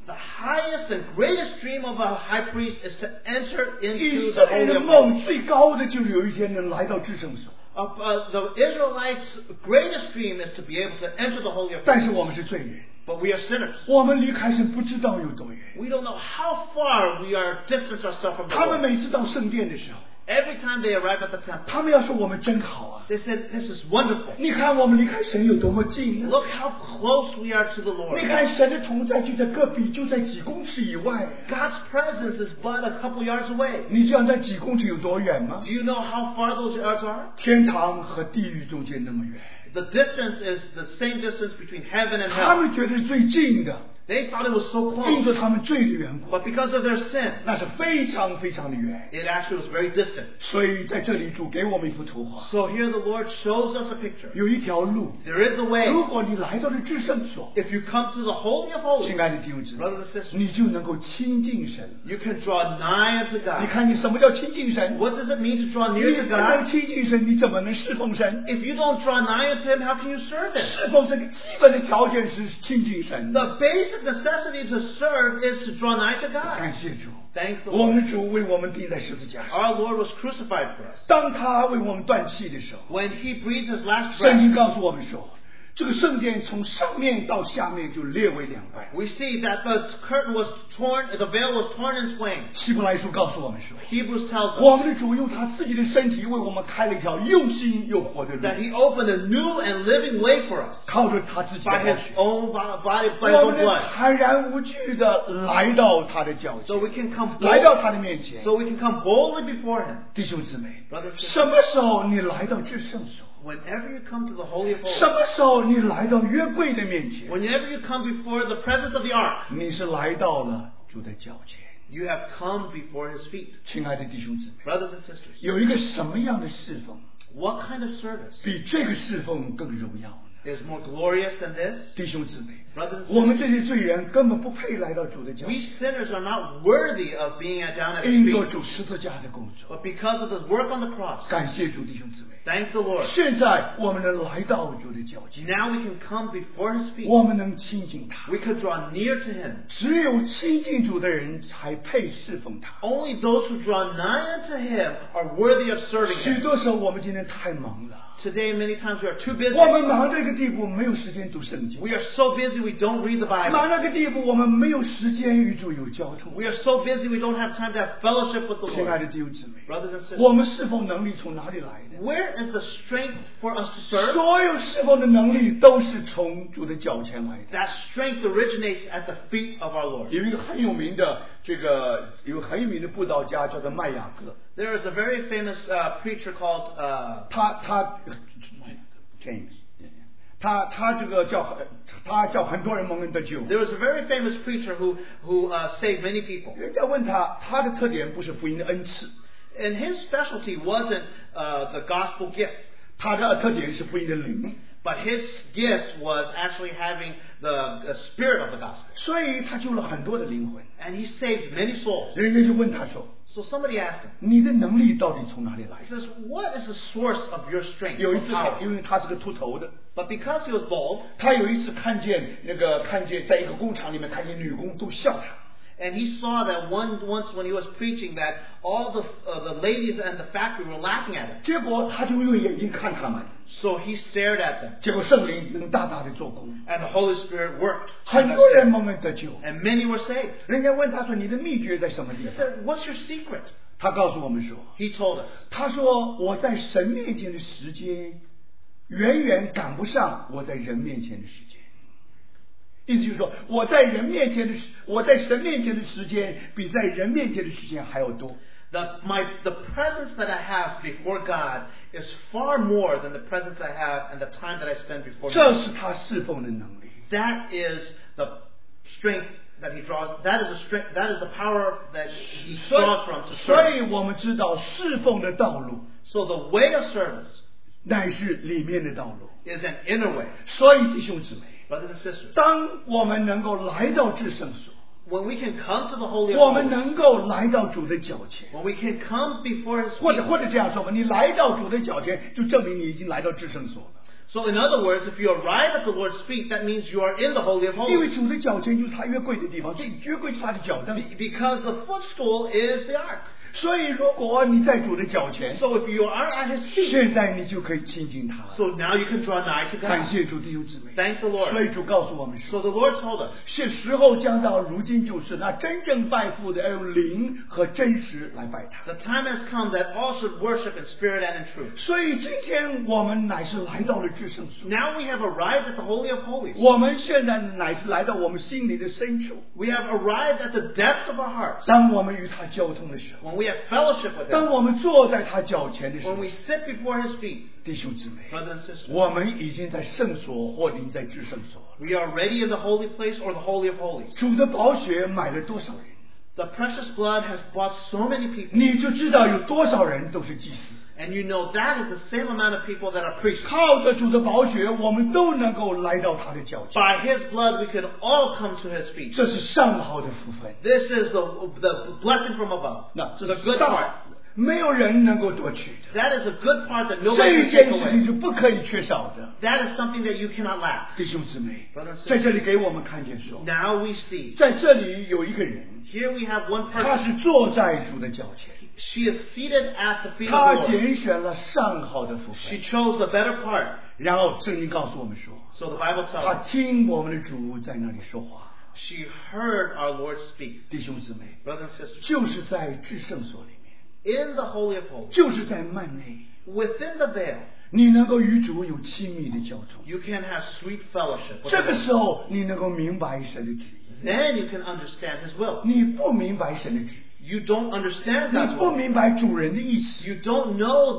The highest and greatest dream of a high priest is to enter 以 into 色 the 列 Holy 的 of 梦 Holies. 最高的就是有一天能来到至圣所， The Israelites' greatest dream is to be able to enter the Holy of 但是我 Holies. 们是罪人， But we are sinners. 我们离开神不知道有多远。 We don't know how far we are distance ourselves from the 他们 Lord. 每次到圣殿的时候， Every time they arrive at the temple, 他们要说我们真好啊！ they said, "This is wonderful. 你看我们离开神有多么近啊！ Look how close we are to the 你 Lord. 看神的同在就在隔壁，就在几公尺以外啊。 God's presence is but a couple yards away. 你知道在几公尺有多远吗？ Do you know how far those yards are? 天堂和地狱中间那么远， The distance is the same distance between heaven and 他 hell. 们觉得是最近的， They thought it was so 因 close. 着他们罪的缘故， But because of their sin, 那是非常非常的远。 it actually was very distant. 所以在这里主给我们一幅图画， So here the Lord shows us a picture. 有一条路， There is a way. 如果你来到了至圣所， If you come to the Holy of Holies, 亲爱的弟兄姊妹， brothers and sisters, 你就能够亲近神。 you can draw nigh unto 你 God. 看你什么叫亲近神？ What does it mean to draw 你 near to 不能 God? 亲近神，你怎么能侍奉神？ If you don't draw nigh unto Him, how can you serve Him? 侍奉神的基本的条件是亲近神。 The basic necessity to serve is to draw nigh to God. 感谢主， Thank the 我 Lord. 们的主为我们钉在十字架上。 Our Lord was crucified for us. 当他为我们断气的时候， When He breathed His last 圣 breath, 经告诉我们说，这个圣殿从上面到下面就裂为两半。 we see that the curtain was torn, the veil was torn in twain. 希伯来书告诉我们说， Hebrews tells 我 us 们的主用他自己的身体为我们开了一条又新又活的路， that He opened a new and living way for us 靠着他自己的 by 宝 His 血， own body, by His 我 own 们能 blood. 坦然无惧的来到他的脚 So 前， we can come 来到 bold, 他的面前。 so we can come boldly before Him. 弟兄姊妹， Brothers and sisters, 什么时候你来到至圣所？ whenever you come to the Holy of 什 Holies, 么时候你来到约柜的面前？ whenever you come before the presence of the ark, 你是来到了主的脚前。 you have come before His feet. 亲爱的弟兄姊妹， Brothers and sisters, 有一个什么样的侍奉， what kind of service 比这个侍奉更荣耀呢？ is more glorious than this? 弟兄姊妹， Brothers and 我们 sisters, 这些罪人根本不配来到主的脚 we 前， sinners are not worthy of being down at His 因着 feet. 主十字架的工作。 But because of the work on the cross, 感谢主，弟兄姊妹， thank the Lord. 现在我们能来到主的脚前， Now we can come before His feet. 我们能亲近他。 We could draw near to Him. 只有亲近主的人才配侍奉他。 Only those who draw nigh unto Him are worthy of serving 许 Him. 多时候我们今天太忙了， Today, many times we are too busy. 我们忙这个地步没有时间读圣经， We are so busy we don't read the 忙 Bible. 那个地步我们没有时间与主有交通。 We are so busy we don't have time to have fellowship with the 亲爱 Lord. 的弟兄姊妹， Brothers and sisters, 我们侍奉能力从哪里来的？ where is the strength for us to serve? 所有侍奉的能力都是从主的脚前来的。 That strength originates at the feet of our Lord. 有一个很有名的有很有名的布道家叫做麦雅各， There is a very famous preacher called 他 James，他这个叫很多人蒙恩得救。 there was a very famous preacher who saved many people. 人家问他的特点不是福音的恩赐， And his specialty wasn't the gospel gift, 他的特点是福音的灵， but his gift was actually having the spirit of the gospel. 所以他救了很多的灵魂。 And he saved many souls. 人家就问他说 So somebody asked him, 你的能力到底从哪里来 he？ says, what is the source of your strength? 有一 or 次 power? 因为他是个秃头的， But because he was bald, 他有一次看见在一个工厂里面看见女工都笑他， and he saw that once when he was preaching that all the ladies in the factory were laughing at him. 结果他就用眼睛看他们， So he stared at them, 结果圣灵能大大的做工， and the Holy Spirit worked. 很多人蒙恩得救。 And many were saved. 人家问他说你的秘诀在什么地 He 方？ said, what's your secret? 他告诉我们说， He told us, 他说我在神面前的时间远远赶不上我在人面前的时间。意思就是说，我在神面前的时间比在人面前的时间还要多。 the presence that I have before God is far more than the presence I have and the time that I spend before 这 God. 是他侍奉的能力。 That is the strength that he draws. That is the strength. That is the power that he 所 draws from to 以 serve. 我们知道侍奉的道路 So the way of service 乃是里面的道路。 is an inner way, 所以弟兄姊妹， brothers and sisters. 当我们能够来到至圣所， When we can come to the Holy of 我们 Holies, 能够来到主的脚前， when we can come before His 或者 feet, 这样说吧，你来到主的脚前，就证明你已经来到至圣所了。 So in other words, if you arrive at the Lord's feet, that means you are in the Holy of 因为 Holies. 主的脚前就是他约柜的地方，约柜就是他的脚凳。 Because the footstool is the ark. 所以如果你在主的脚前， So if you are at His feet, 现在你就可以亲近他了。 so now you can draw nigh to 感 God. 谢主弟兄姊妹。 Thank the 所 Lord. 以主告诉我们 So 说， the Lord told us, 是时候将到，如今就是那真正拜父的要用灵和真实来拜他。 the time has come that all should worship in spirit and in truth. 所以今天我们乃是来到了至圣所， Now we have arrived at the Holy of Holies. 我们现在乃是来到我们心灵的深处。 We have arrived at the depths of our hearts. 当我们与他交通的时候， When we have fellowship with 当 Him. 我们坐在他脚前的时 When 候， we sit before His feet, 弟兄姊妹， brothers and sisters, 我们已经在圣所或临在至圣所了。 we are already in the holy place or the Holy of Holies. 主的宝血买了多少人， The precious blood has bought so many people. 你就知道有多少人都是祭司。 And you know that is the same amount of people that are priests. 靠着主的宝血，我们都能够来到他的脚前， By His blood, we can all come to His feet. 这是上好的福分。 This is the blessing from above. 那这 The 是 good 上 part. 没有人能够夺取的， That is a good part that 这 nobody 一 can 件 take 事情 away. 是不可以缺少的。 That is something that you cannot lack. 弟兄姊妹 Brothers and，sisters 在这里给我们看见说， Now we see. 在这里有一个人， Here we have one 他 person. 是坐在主的脚前， She is seated at the feet 他 of the Lord. 拣选了上好的福 She 分。 chose the better part. 然后圣经告诉我们说， So the Bible 他 tells us 听我们的主在那里说话。 she heard our Lord speak. 弟兄姊妹， Brothers and sisters, 就是在至圣所里面， in the Holy of Holies, 就是在幔内， within the veil, 你能够与主有亲密的交通。 you can have sweet fellowship with 这 the 个 Lord. 时候，你能够明白神的旨意。 Then you can understand His will. 你不明白神的旨意， You don't understand 你 God's 不 will. 明白主人的意思， You don't know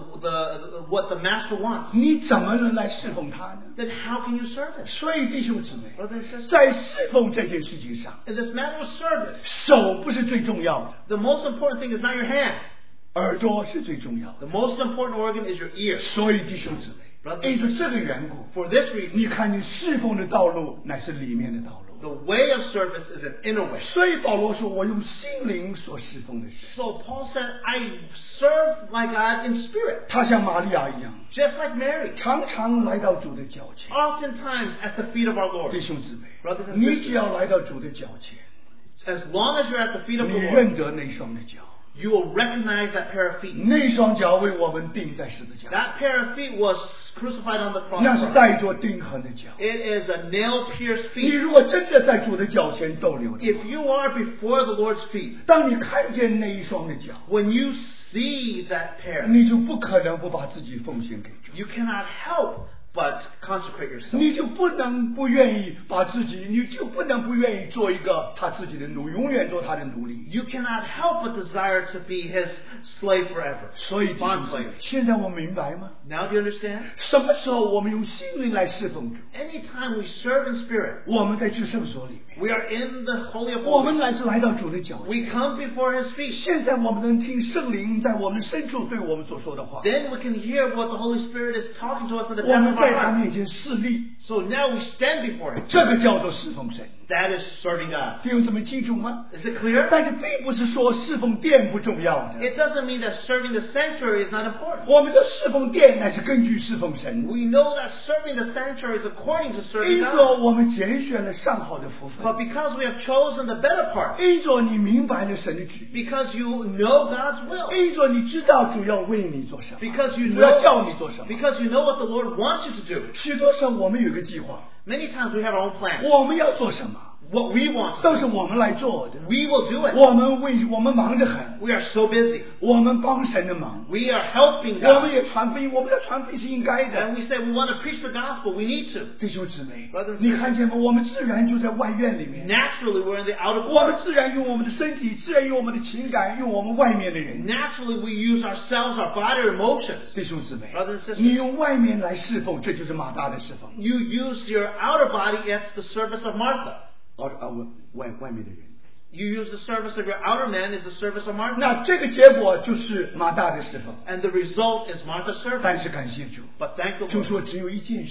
what the Master wants. 你怎么能来侍奉他呢？ Then how can you serve Him? 所以弟兄姊妹， Brothers and sisters, 在侍奉这件事情上， in this matter of service, 手不是最重要的， the most important thing is not your hand. 耳朵是最重要的。 The most important organ is your ear. 所以弟兄姊妹，因着这个缘故， For this reason, 你看你侍奉的道路乃是里面的道路。 the way of service is an inner way. 所以保罗说：“我用心灵所侍奉的神。 So Paul said, I serve my God in spirit, ” 他像玛利亚一样， just like Mary, 常常来到主的脚前。 oftentimes at the feet of our 弟 Lord. 兄姊妹 Brothers，and 你只要来到主的脚前， As long as you're at the feet of 你 the Lord, 认得那双的脚， you will recognize that pair of feet. 那双脚为我们钉在十字架上， That pair of feet was crucified on the 那是 cross. 带着钉痕的脚。 It is a nail-pierced 你 feet. 如果真的在主的脚前逗留的 If 话， you are before the Lord's feet, 当你看见那一双的脚， when you see that pair, 你就不可能不把自己奉献给主。 you cannot help but consecrate yourself. 你就不能不愿意把自己，你就不能不愿意做一个他自己的奴，永远做他的奴隶。 You cannot help but desire to be His slave forever. 所以弟兄 Bond 姊妹 slave. 现在我明白吗？ Now do you understand? 什么时候我们用心灵来侍奉主？ Anytime we serve in spirit, 我们在至圣所里面， we are in the Holy of 我们 Holies. 乃是来到主的脚前。 We come before His feet. 现在我们能听圣灵在我们深处对我们所说的话， Then we can hear what the Holy Spirit is talking to us in the 我 depth 们 of 在 our 他 heart. 面前侍立， So now we stand before Him. 这个叫做侍奉神。 That is serving God. 弟兄姊妹清楚吗？ Is it clear? 但是并不是说侍奉殿不重要的， It doesn't mean that serving the sanctuary is not important. 我们的侍奉殿乃是根据侍奉神。 We know that serving the sanctuary is according to serving 因 God. 着我们拣选了上好的福 But 分， because we have chosen the better part, 因着你明白了神的旨意， because you know God's will, 因着你知道主要为你做什么， because you 主要叫 know, 你做什么。 because you know what the Lord wants you to do. 许多时候我们有个计划， Many times we have our own plan. 我们要做什么， What we want to 都是我们来做的。 do, we will do it. 我们忙着很， We are so busy. 我们帮神的忙， We are helping 我们 God. 也传福音，我们的传福音是应该的。 And we say we want to preach the gospel. We need to. 弟兄姊妹 Brothers and，sisters， 你看见吗？我们自然就在外院里面， Naturally, we're in the outer 我们 court. 自然用我们的身体，自然用我们的情感，用我们外面的人。 Naturally, we use ourselves, our body, our emotions. 弟兄姊妹 Brothers and，sisters， 你用外面来侍奉，这就是马大的侍奉。 You use your outer body as the service of Martha. 外面的人， You use the service of your outer man as the service of Martha. 那这个结果就是马大的侍奉。 And the result is Martha's service. 但是感谢主， But thank the 就 Lord. 说只有一件事，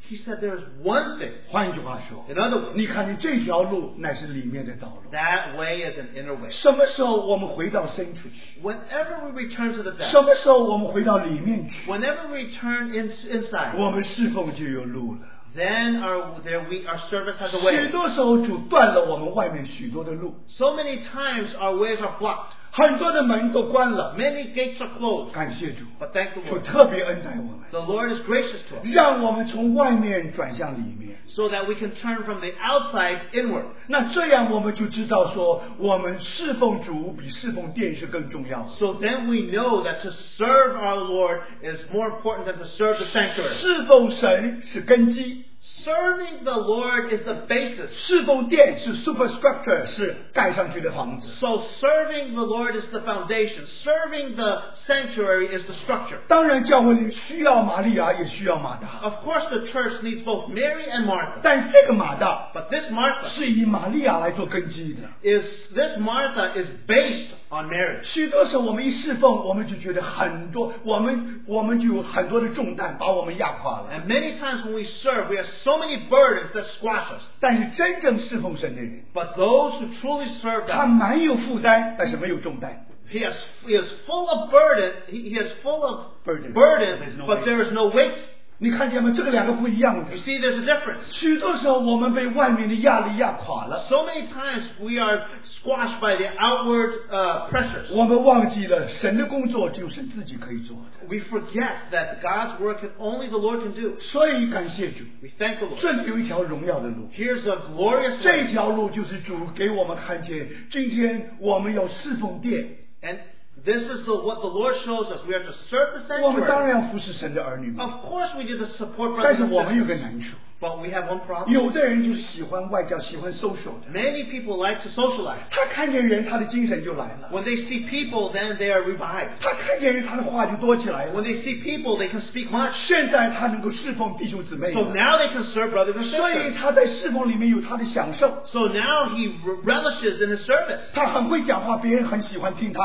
He said there is one thing. 换句话说， In other words, 你看你这条路乃是里面的道路。 that way is an inner way. 什么时候我们回到深处去？ Whenever we return to the 什 depths, 么时候我们回到里面去？ whenever we turn inside, 我们侍奉就有路了。 then our service has a 许 way. 多时候主断了我们外面许多的路， So many times our ways are blocked. 很多的门都关了。 Many gates are closed. 感谢主， But thank the 主 Lord. 特别恩待我们， The Lord is gracious to us, 让我们从外面转向里面。 so that we can turn from the outside inward. 那这样我们就知道说，我们侍奉主比侍奉殿是更重要的。 So then we know that to serve our Lord is more important than to serve the sanctuary. 侍奉神是根基， Serving the Lord is the basis. 侍奉殿是 superstructure， 是盖上去的房子。 So serving the Lord is the foundation. Serving the sanctuary is the structure. 当然，教会里需要玛利亚，也需要马大， Of course, the church needs both Mary and Martha. 但这个马大 But this Martha 是以玛利亚来做根基的。 this Martha is based on Mary. 许多时候我们一侍奉，我们就觉得很多，我们就有很多的重担把我们压垮了。 And many times when we serve, we have so many burdens that squash us. 但是真正侍奉神的人， But those who truly serve 他 God, 蛮有负担，但是没有重担。 he is full of burden. He is full of Burden. burden, There's no but weight. there is no weight. 你看见吗？这个两个不一样的 You。see, there's a difference. 许多时候我们被外面的压力压垮了， So many times we are squashed by the outward pressures. 我们忘记了神的工作就是自己可以做的。 We forget that God's work can only the Lord can do. 所以感谢主， We thank the Lord. 这里有一条荣耀的路。 Here's a glorious 这 way. 条路就是主给我们看见，今天我们要侍奉殿， And this is what the Lord shows us. We are to serve the 我们当 sanctuary. 然要服侍神的儿女们。 Of course we need to support 但 brothers 是 and 我们有个 sisters. 难处， But we have one problem. 有的人就是喜欢外交，喜欢 social 的， Many people like to socialize. 他看见人，他的精神就来了； When they see people, then they are revived. 他看见人，他的话就多起来 When 了。 they see people, they can speak much. 现在他能够侍奉弟兄姊妹， So now they can serve brothers and 所以 sisters. 他在侍奉里面有他的享受。 So now he relishes in his service. 他很会讲话，别人很喜欢听他。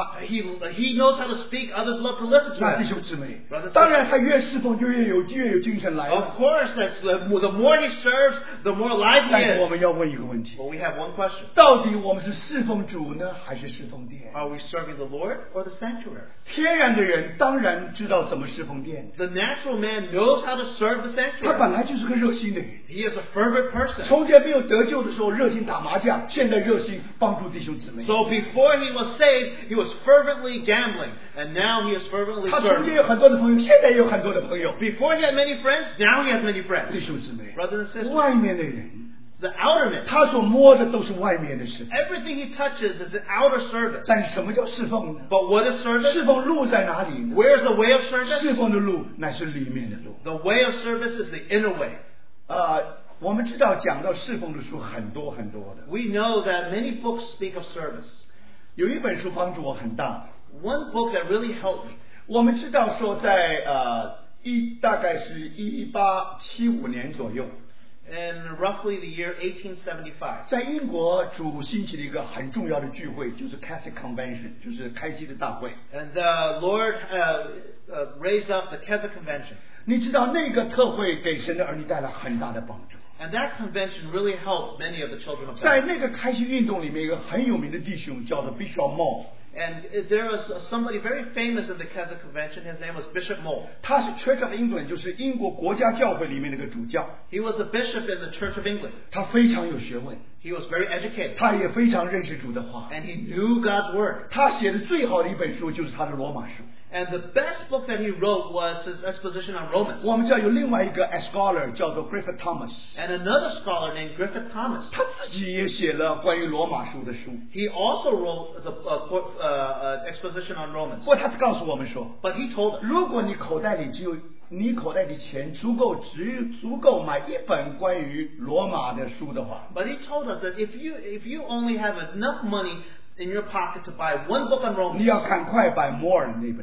He knows how to speak. Others love to listen to 那弟 him. 兄姊妹 Brothers and， 当然他越侍奉就越有精神来 Of 了。 course, that's the more he serves, the more alive he 但是我 is. 们要问一个问题： But we have one question. 到底我们是侍奉主呢，还是侍奉殿？ Are we serving the Lord or the sanctuary? 天然的人当然知道怎么侍奉殿， The natural man knows how to serve the 他 sanctuary. 本来就是个热心的人。 He is a fervent person. 从前没有得救的时候，热心打麻将；现在热心帮助弟兄姊妹。 So before he was saved, he was fervently gambling. And now he is fervently 他曾经 serving. 有很多的朋友，现在也有很多的朋友。 Before he had many friends, now he has many 弟 friends. 兄姊妹， Brothers and sisters, 外面的人， the outer man, 他所摸的都是外面的事。 everything he touches is an outer service. 但是什么叫侍奉呢？ But what is 侍 service? 奉路在哪里呢？ Where is the way of service? 侍奉的路乃是里面的路。 The way of service is the inner way. 我们知道讲到侍奉的书很多很多的， We know that many books speak of service. 有一本书帮助我很大。 One book that really helped me. 我们知道说在大概是1875年左右， In roughly the year 1875. 在英国主兴起了一个很重要的聚会，就是 Catholic Convention，就是开西的大会。 And the Lord raised up the Keswick Convention. 你知道那个特会给神的儿女带来很大的帮助。 And that convention really helped many of the children of 在 God. 那个开西运动里面，有一个很有名的弟兄叫做 Bishop Moore， And there was somebody very famous in the Keswick Convention. His name was Bishop Mole. 他是 Church of England，就是英国国家教会里面的一个主教， He was a bishop in the Church of England. 他非常有学问， He was very educated. 他也非常认识主的话。 And he knew God's Word. 他写的最好的一本书就是他的罗马书。 And the best book that he wrote was his exposition on Romans. 我们知道有另外一个 scholar 叫做 Griffith Thomas， And another scholar named Griffith Thomas. 他自己也写了关于罗马书的书。 He also wrote the exposition on Romans. 不过他是告诉我们说， But he told us, 如果你口袋里你口袋里钱足够买一本关于罗马的书的话， but he told us that if you only have enough money in your pocket to buy one book on 你 Romans, 要赶快买 Moore 那本的书。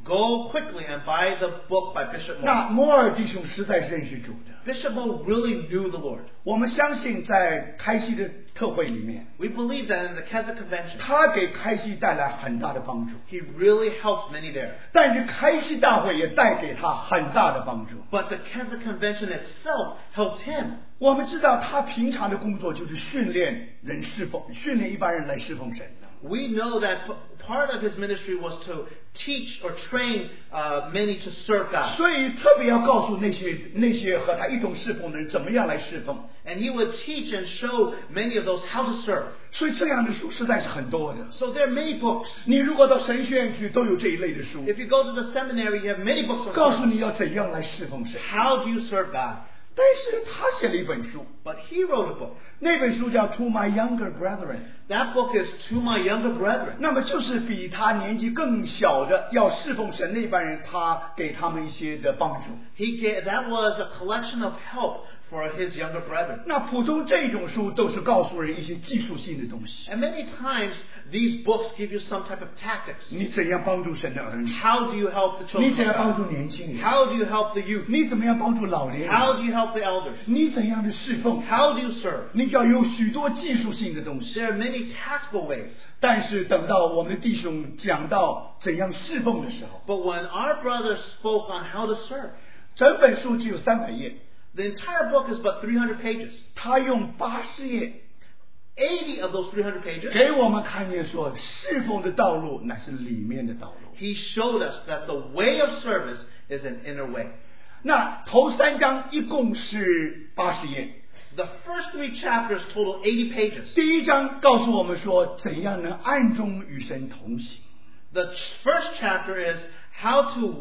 go quickly and buy the book by Bishop Moore. 那摩尔弟兄实在是认识主的。 Bishop Moore really knew the Lord. 我们相信在开西的特会里面， We believe that in the Keswick Convention, 他给开西带来很大的帮助， he really helped many there. 但是开西大会也带给他很大的帮助。 But the Keswick Convention itself helped him. 我们知道他平常的工作就是训练人侍奉，训练一般人来侍奉神的。 We know that part of his ministry was to teach or train many to serve God. 所以特别要告诉那些和他一同侍奉的人怎么样来侍奉。 And he would teach and show many of those how to serve. 所以这样的书实在是很多的。 So there are many books. 你如果到神学院去，都有这一类的书， If you go to the seminary, you have many books on 告诉你 service. 要怎样来侍奉神。 How do you serve God? 但是他写了一本书， But he wrote a book. 那本书叫《To My Younger Brethren》。 That book is To My Younger Brethren. 那么就是比他年纪更小的要侍奉神那班人，他给他们一些的帮助。 That was a collection of help for his younger brethren. 那普通这种书都是告诉人一些技术性的东西， And many times these books give you some type of tactics. 你怎样帮助神的儿女， How do you help the 你 children 怎样 of 帮 God? 助年轻人， How do you help the youth? 你怎么样帮助老年 How 人， do you help the elders? 你怎样的侍奉， How do you serve? 你就要有许多技术性的东西。 There are many tactical ways. 但是等到我们的弟兄讲到怎样侍奉的时候， But when our brothers spoke on how to serve, 整本书只有300页， the entire book is but 300 pages. 他用80页 80 of those 300 pages, 给我们看见说，侍奉的道路乃是里面的道路。 he showed us that the way of service is an inner way. 那头3章一共是80页， The first 3 chapters total 80 pages. 第1章告诉我们说，怎样能暗中与神同行。 The first chapter is how to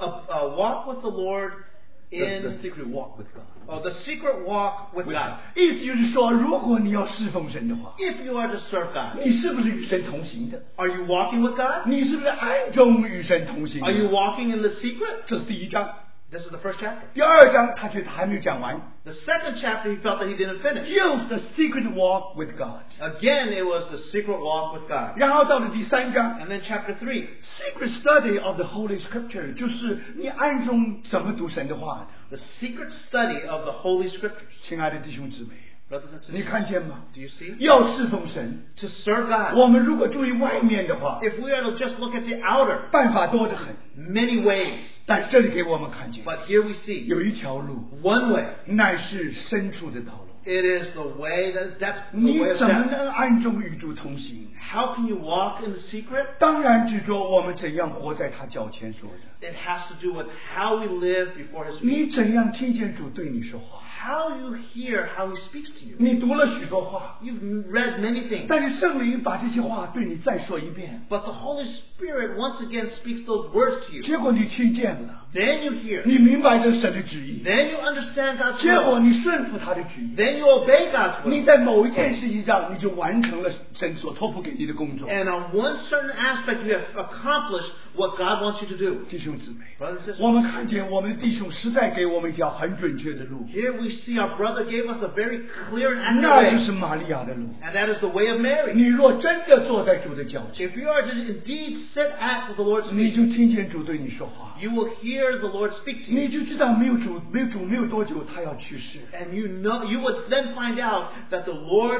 walk with the Lord in The secret walk with God. the secret walk with God. 意思就是说，如果你要侍奉神的话， If you are to serve God, 你是不是与神同行的？ are you walking with God? 你是不是暗中与神同行的 Are you walking in the secret? 这是第1章。 This is the first chapter. 第2章他觉得还没有讲完， The second chapter, he felt that he didn't finish. 又是 the secret walk with God。 Again, it was the secret walk with God. 然后到了第3章 And then chapter 3, ，secret study of the Holy Scripture， 就是你暗中怎么读神的话的。 the secret study of the Holy Scriptures. 亲爱的弟兄姊妹， Brothers and 你 sisters, 看见吗？ do you see? 要侍奉神， To serve God. 我们如果注意外面的话， If we are to just look at the outer, 办法多得很。 many ways. 但是这里给我们看见， But here we see 有一条路， one way. 乃是深处的道路。 It is the way, the depth, the 你 way of 怎么 depth. 能暗中与主同行？ How can you walk in the secret? 当然指着我们怎样活在他脚前说的。 It has to do with how we live before His 你 feet. 怎样听见主对你说话？ How you hear how He speaks to you. 你读了许多话， You've read many things. 但是圣灵把这些话对你再说一遍， But the Holy Spirit once again speaks those words to you. 结果你听见了， Then you hear. 你明白这神的旨意， Then you understand God's 结果 will. 你顺服他的旨意， Then you obey God's 你 will. 在某一件事情上你就完成了神所托付给你的工作。 And on one certain aspect, you have accomplished what God wants you to do. 弟兄姊妹， Brothers and sisters, 我们看见我们的弟兄实在给我们一条很准确的路， here we see our brother gave us a very clear and 那 accurate 就 way. 是玛利亚的路。 And that is the way of Mary. 你若真的坐在主的脚前， If you are to indeed sit at the Lord's 你 feet, 就听见主对你说话， you will hear the Lord speak to 你 you. 就知道没有多久他要去世。 And you would then find out that the Lord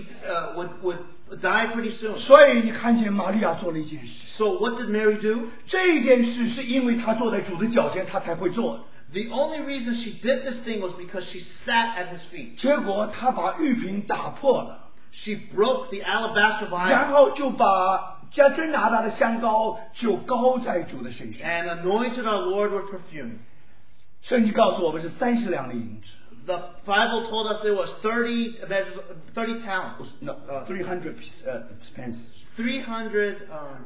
would die pretty soon. 所以你看见玛利亚做了一件事， So what did Mary do? 这件事是因为她坐在主的脚前，她才会做的。 The only reason she did this thing was because she sat at His feet. 结果她把玉瓶打破了， She broke the alabaster vial 然后就把真拿他的香膏就膏在主的身上。 and anointed our Lord with perfume. 圣经告诉我们是30两的银子 The Bible told us it was 30 talents. ，no 300 pence .300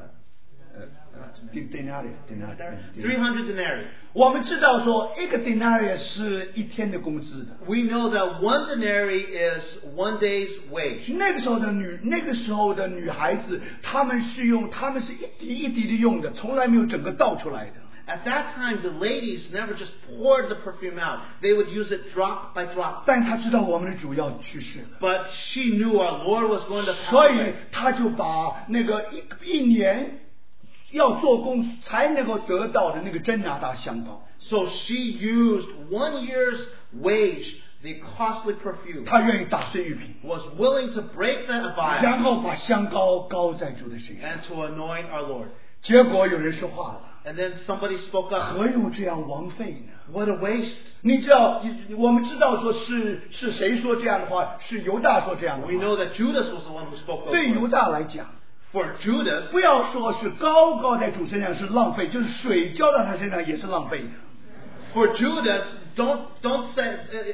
denarii。 300 denarii. 我们知道说一个 denarii 是一天的工资的。 We know that 1 denarii is 1 day's wage. 那个时候的女孩子，她们是一滴一滴的用的，从来没有整个倒出来的。 At that time, the ladies never just poured the perfume out. They would use it drop by drop. 但她知道我们的主要去世了， But she knew our Lord was going to pass 所以 away. 她就把那个一年要做工才能够得到的那个真拿大香膏。 So she used 1 year's wage, the costly perfume, 她愿意打碎玉瓶， was willing to break that vial 然后把香膏膏在主的身上。 and to anoint our Lord. 结果有人说话了， And then somebody spoke up. 何用这样枉费呢？ What a waste. 你知道，我们知道说是谁说这样的话，是犹大说这样的 We 话。 know that Judas was the one who spoke those 对犹 words. 大来讲， For Judas, 不要说是膏在主身上是浪费，就是水浇到他身上也是浪费的。 for Judas, don't say,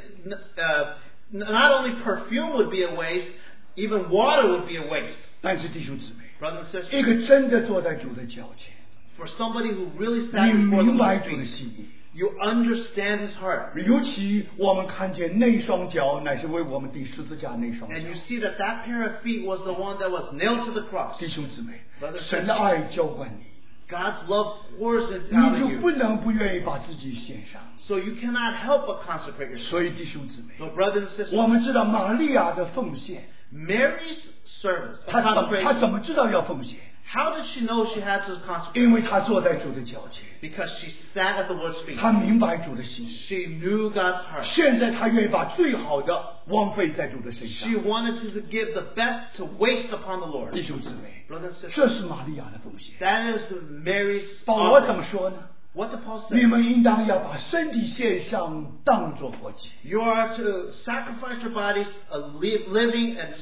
not only perfume would be a waste, even water would be a waste. 但是弟兄姊妹， Brothers and 一 sisters, 个真的坐在主的脚前， for somebody who really 你 sat before the 明白 Lord's 主的 feet, 心意。 you understand his heart. 尤其我们看见那双脚乃是为我们钉十字架那双脚 And。you see that that pair of feet was the one that was nailed to the cross. 弟兄姊妹 Brothers，and 神的爱浇灌你， God's love pours it 你 out 就 of 不 you. 能不愿意把自己献上。 So you cannot help but consecrate yourself. 所以弟兄姊妹， So brothers and sisters, 我们知道玛利亚的奉献， Mary's service of 她 consecration, 怎么知道要奉献？ how did she know she had to consecrate? 因为她坐在主的脚前， Because she sat at the Lord's feet. 她明白主的心意。 She knew God's heart. 现在她愿意把最好的枉费在主的身 She 上。 wanted to give the best to waste upon the Lord. 弟兄姊妹， Brothers and sisters, 这是玛利亚的奉献。 that is Mary's 保罗怎 offering. 么说呢？ What did Paul 你 say? 们应当要把身体献上，当作活祭。 You are to sacrifice your bodies a living and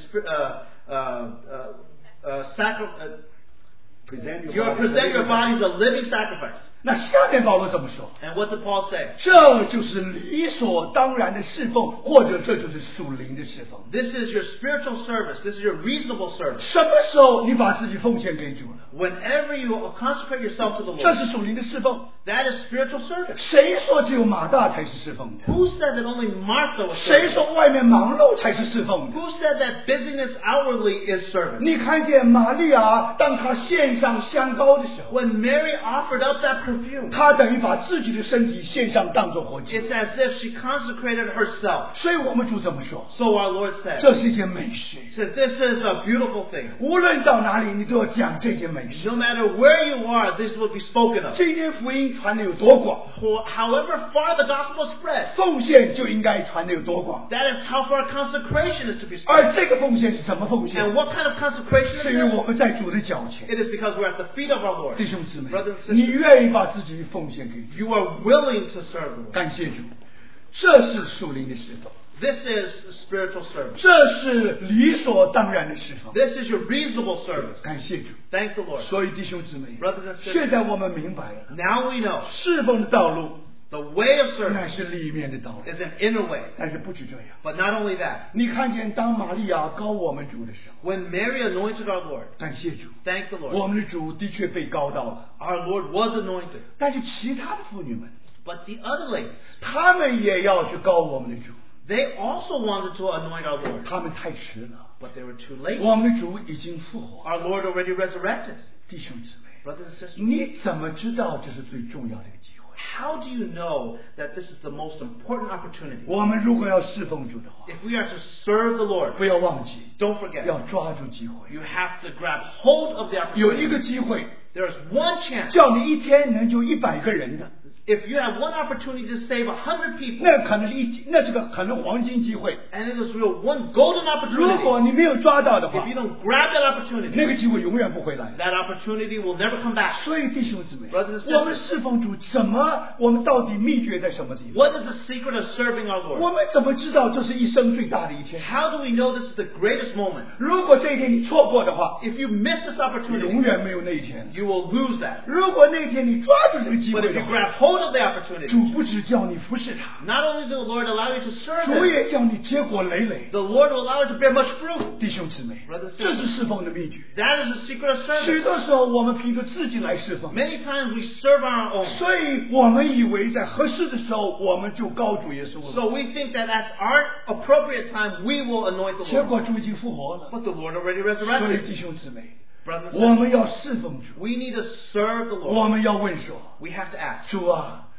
you are present your bodies a living sacrifice. 那下面保罗怎么说？ And what did Paul say? 这就是理所当然的侍奉，或者这就是属灵的侍奉。 This is your spiritual service. This is your reasonable service. 什么时候你把自己奉献给主了？ Whenever you consecrate yourself to the 这 Lord, 是属灵的侍奉。 that is spiritual service. 谁说只有马大才是侍奉的？ Who said that only Martha was 谁 serving? 说外面忙碌才是侍奉的？ Who said that busyness outwardly is service? 你看见玛利亚，当她献上香膏的时候， When Mary offered up that perfume, 她等于把自己的身体献上，当作活祭。 it's as if she consecrated herself. 所以我们主怎么说？ So our Lord said, 这是一件美事。 said this is a beautiful thing. 无论到哪里，你都要讲这件美事。 No matter where you are, this will be spoken of. 这件福音传的有多广， However far the gospel spread, 奉献就应该传的有多广。 that is how far consecration is to be spread. 而这个奉献是什么奉 And 献？ what kind of consecration 是 is 因为我 this? 们在主的脚前。 It is because we're at the feet of our Lord. 弟兄姊妹 Brothers and，sisters， 你愿意把自己奉献给主？ You are willing to serve the Lord. 感谢主，这是属灵的侍奉， This is spiritual service. 这是理所当然的侍奉。 This is your reasonable service. 感谢主。 Thank the Lord. 所以弟兄姊妹， Brothers and sisters， 现在我们明白了， Now we know 侍奉的道路 the way of 乃 service 是里面的道路。 is an inner way. 但是不止这样， But not only that, 你看见当玛利亚膏我们主的时候， when Mary anointed our Lord, 感谢主， thank the 我 Lord, 们的主的确被膏到了。 our Lord was anointed. 但是其他的妇女们， But the other ladies, 她们也要去膏我们的主， they also wanted to anoint our Lord, 她们太迟了。 but they were too late. 我们的主已经复活， Our Lord already resurrected. 弟兄姊妹， Brothers and sisters, 你怎么知道这是最重要的一个机会？ how do you know that this is the most important opportunity? 我们如果要侍奉主的话， If we are to serve the Lord, 不要忘记， don't forget, 要抓住机会。 you have to grab hold of the 有一 opportunity. 个机会， There's one chance. 叫你一天能救100个人的， If you have one opportunity to save 100 people, 那可能那是个可能黄金机会。 and it is real one golden 如 opportunity, 果你没有抓到的 if 话 you，don't grab that opportunity, 那个机会永远不会来。 that opportunity will never come back. 所以弟兄姊妹 Brothers and sisters， 我们侍奉主怎么？我们到底秘诀在什么地方？ What is the secret of serving our 我 Lord? 们怎么知道这是一生最大的一天？ How do we know this is the greatest moment? 如果这一天你错过的话， If you miss this 永 opportunity, 远没有那一天。 you will lose that. 如果那天你抓住这个机 But 会 if 的 you 话， grab hold of the opportunity, 主不只叫你服侍他， not only does the Lord allow you to serve 主 Him, 也叫你结果累累。 the Lord will allow you to bear much fruit. 弟兄姊妹 Brothers and，sisters， 这是侍奉的秘诀。 That is the secret of 许 service. 多时候我们凭着自己来侍奉， Many times we serve on our own. 所以我们以为在合适的时候我们就高主耶稣了。 So we think that at our appropriate time we will anoint the 结 Lord. 果主已经复活了。 But the Lord already 所以 resurrected. 弟兄姊妹， Brothers and 我们 sisters, 要侍奉主， we need to serve the 我 Lord. 们要问说： We have to ask, 主啊，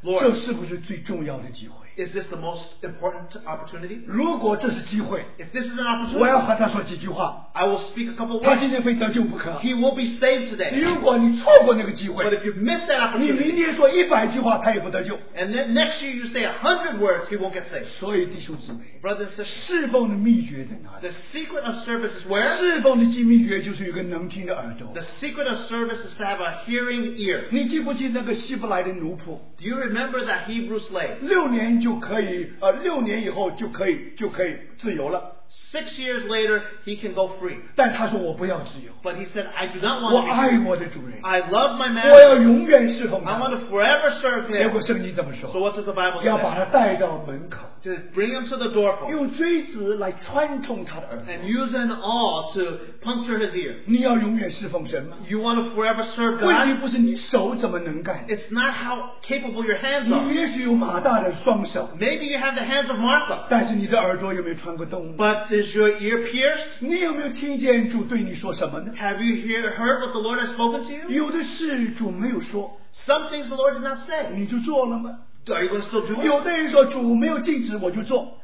Lord, 这是不是最重要的机会？ is this the most important opportunity? 如果这是机会， If this is an 我要 opportunity, 和他说几句话， I will speak a couple 他今 words. 天非得救不可。 He will be saved today. 如果你错过那个机 But 会， if you miss that 你明 opportunity, 天说100句话，他也不得救。 and then next year you say 100 words, he won't get saved. 所以弟兄姊妹， Brothers and sisters, 侍奉的秘诀在哪里？ the secret of service is where? 侍奉的秘诀就是有一个能听的耳朵。 The secret of service is to have a hearing ear. 你记不记那个希伯来的奴仆 Do you remember that Hebrew slave? ？6年就可以，6年以后就可以自由了。 6 years later, he can go free. 但他说我不要自由， But he said, I do not 我 want to 爱 be free. 我的主人， I love my 我要 master. 永远侍奉 I 他。 want to forever serve 结 him. 果圣经这么 So 说， what does the Bible 要把 say? 他带到门口， To bring him to the doorpost 用锥子来穿透他的耳朵。 and use an awl to puncture his ear. 你要永远侍奉神吗？ You want to forever serve 问题 God? 不是你手怎么能干， It's not how capable your hands 你 are. 也许有马大的双手， Maybe you have the hands of Martha. 但是你的耳朵有没有穿过洞？ But is your ear pierced? 你有没有听见主对你说什么呢？ Have you heard what the Lord has spoken to you? 有的事主没有说， Some things the Lord did not say. 你就做了吗？ Are you going to still do it? 有的人说主没有禁止我就做。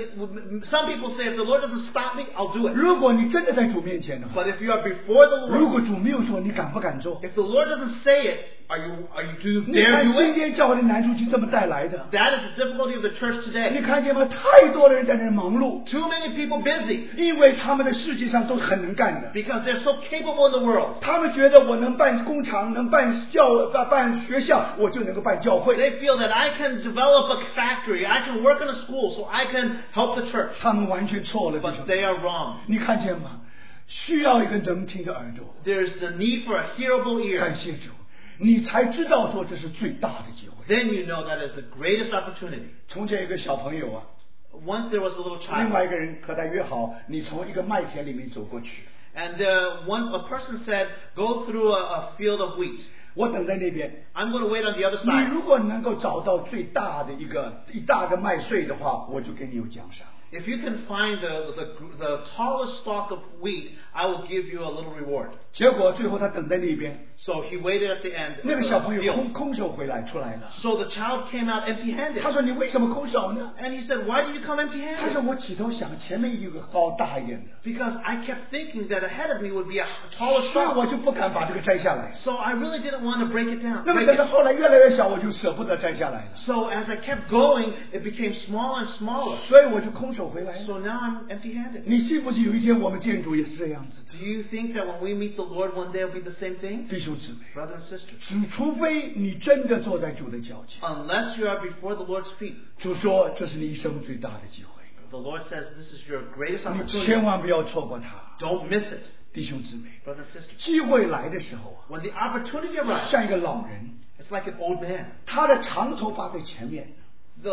Some people say, if the Lord doesn't stop me, I'll do it. 如果你真的在主面前的话， But if you are before the 如 Lord, 果主没有说，你敢不敢做？ if the Lord doesn't say it, do you 你 dare 看 do 今 it? 天教会的难处就这么带来的。 That is the difficulty of the church 你 today. 看见吗？太多的人在那儿忙碌， Too many people busy 因为他们的世界上都很能干的。 because they're so capable in the world. 他们觉得我能办工厂，能办学校，我就能够办教会。 They feel that I can develop a factory, I can work in a school, so I can help the church. 他们完全错了，弟兄 But they are wrong. 你看见吗？需要一个能听的耳朵。 There's the need for a hearable 感 ear. 谢主，你才知道说这是最大的机会。 Then you know that is the greatest opportunity. 从前有一个小朋友啊， Once there was a little 另 child, 外一个人和他约好，你从一个麦田里面走过去， and a person said, go through a field of wheat. 我等在那边。 I'm going to wait on the other 你 side. 如果能够找到最大的一大个麦穗的话，我就给你有奖赏。 If you can find the tallest stalk of wheat, I will give you a little reward. 结果最后他等在那边， So he waited at the end 那个小 of 朋 the 友 field. 空手出来了。 So the child came out empty-handed. 他说：“你为什么空手呢 And he said, why did you come？” 他说：“ empty-handed? 我起头想前面有个高大一点的， Because I kept thinking that ahead of me would be a taller 所以我 stalk. 就不敢把这个摘下来。 So I really didn't want to break it down. 那么 break 等到 it. 后来越来越小，我就舍不得摘下来了， So as I kept going, it became smaller and smaller. 所以我就空手回来了。 So now I'm empty-handed. 你信不信有一天我们见主也是这样子的？ Do you think that when we meet the Lord one day it'll be the same thing? 弟兄姊妹， Brothers and sisters, 除非你真的坐在主的脚前， unless you are before the Lord's feet, 主说这是你一生最大的机会， the Lord says this is your greatest 你 opportunity. 千万不要错过它。 Don't miss it. 弟兄姊妹， Brothers and sisters, 机会来的时候啊， when the opportunity arrives, 像一个老人， it's like an old man. 他的长头发在前面， The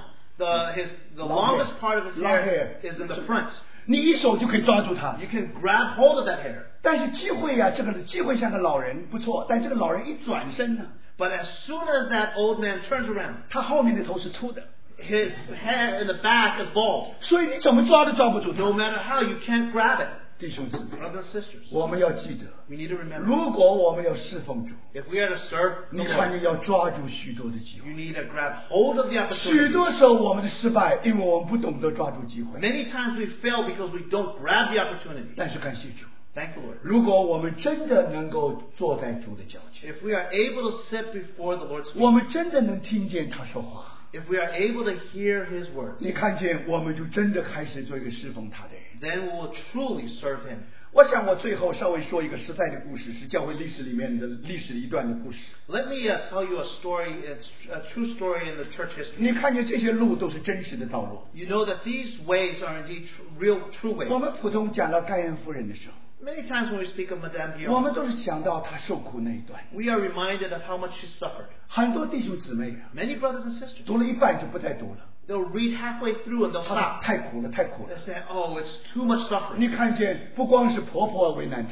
longest part of his Long hair. hair is in the front. 你一手就可以抓住他。 You can grab hold of that hair. 但是机会啊，这个机会像个老人不错，但这个老人一转身呢， But as soon as that old man turns around, 他后面的头是秃的， his hair in the back is bald. 所以你怎么抓都抓不住 No 他。 matter how, you can't grab it. 弟兄姊妹， Brothers and sisters, 我们要记得， we need to remember, 如果我们要侍奉主， if we are to serve 你 the 看 Lord, 见要抓住许多的机 you 会。 need to grab hold of the 许 opportunity. 多时候我们的失败，因为我们不懂得抓住机会。 Many times we fail because we don't grab the opportunity. 但是感谢主， Thank the Lord. 如果我们真的能够坐在主的脚前， If we are able to sit before the Lord's 我 feet, 们真的能听见他说话， if we are able to hear His words, 你看见我们就真的开始做一个侍奉他的人。 then we will truly serve Him. 我想我最后稍微说一个实在的故事，是教会历史里面的历史一段的故事。 Let me tell you a story, a true story in the church history. 你看见这些路都是真实的道路。 You know that these ways are indeed true 我 ways. 们普通讲到盖恩夫人的时候， Many times when we speak of Madame 我 Guyon, 们都是想到她受苦那一段。 we are reminded of how much she suffered. 很多弟兄姊妹啊， Many brothers and sisters, 读了一半就不再读了， they'll read halfway through and they'll 他说 stop. 太苦了，太苦了 They'll。say, oh, it's too much suffering. 你看见不光是婆婆为难她，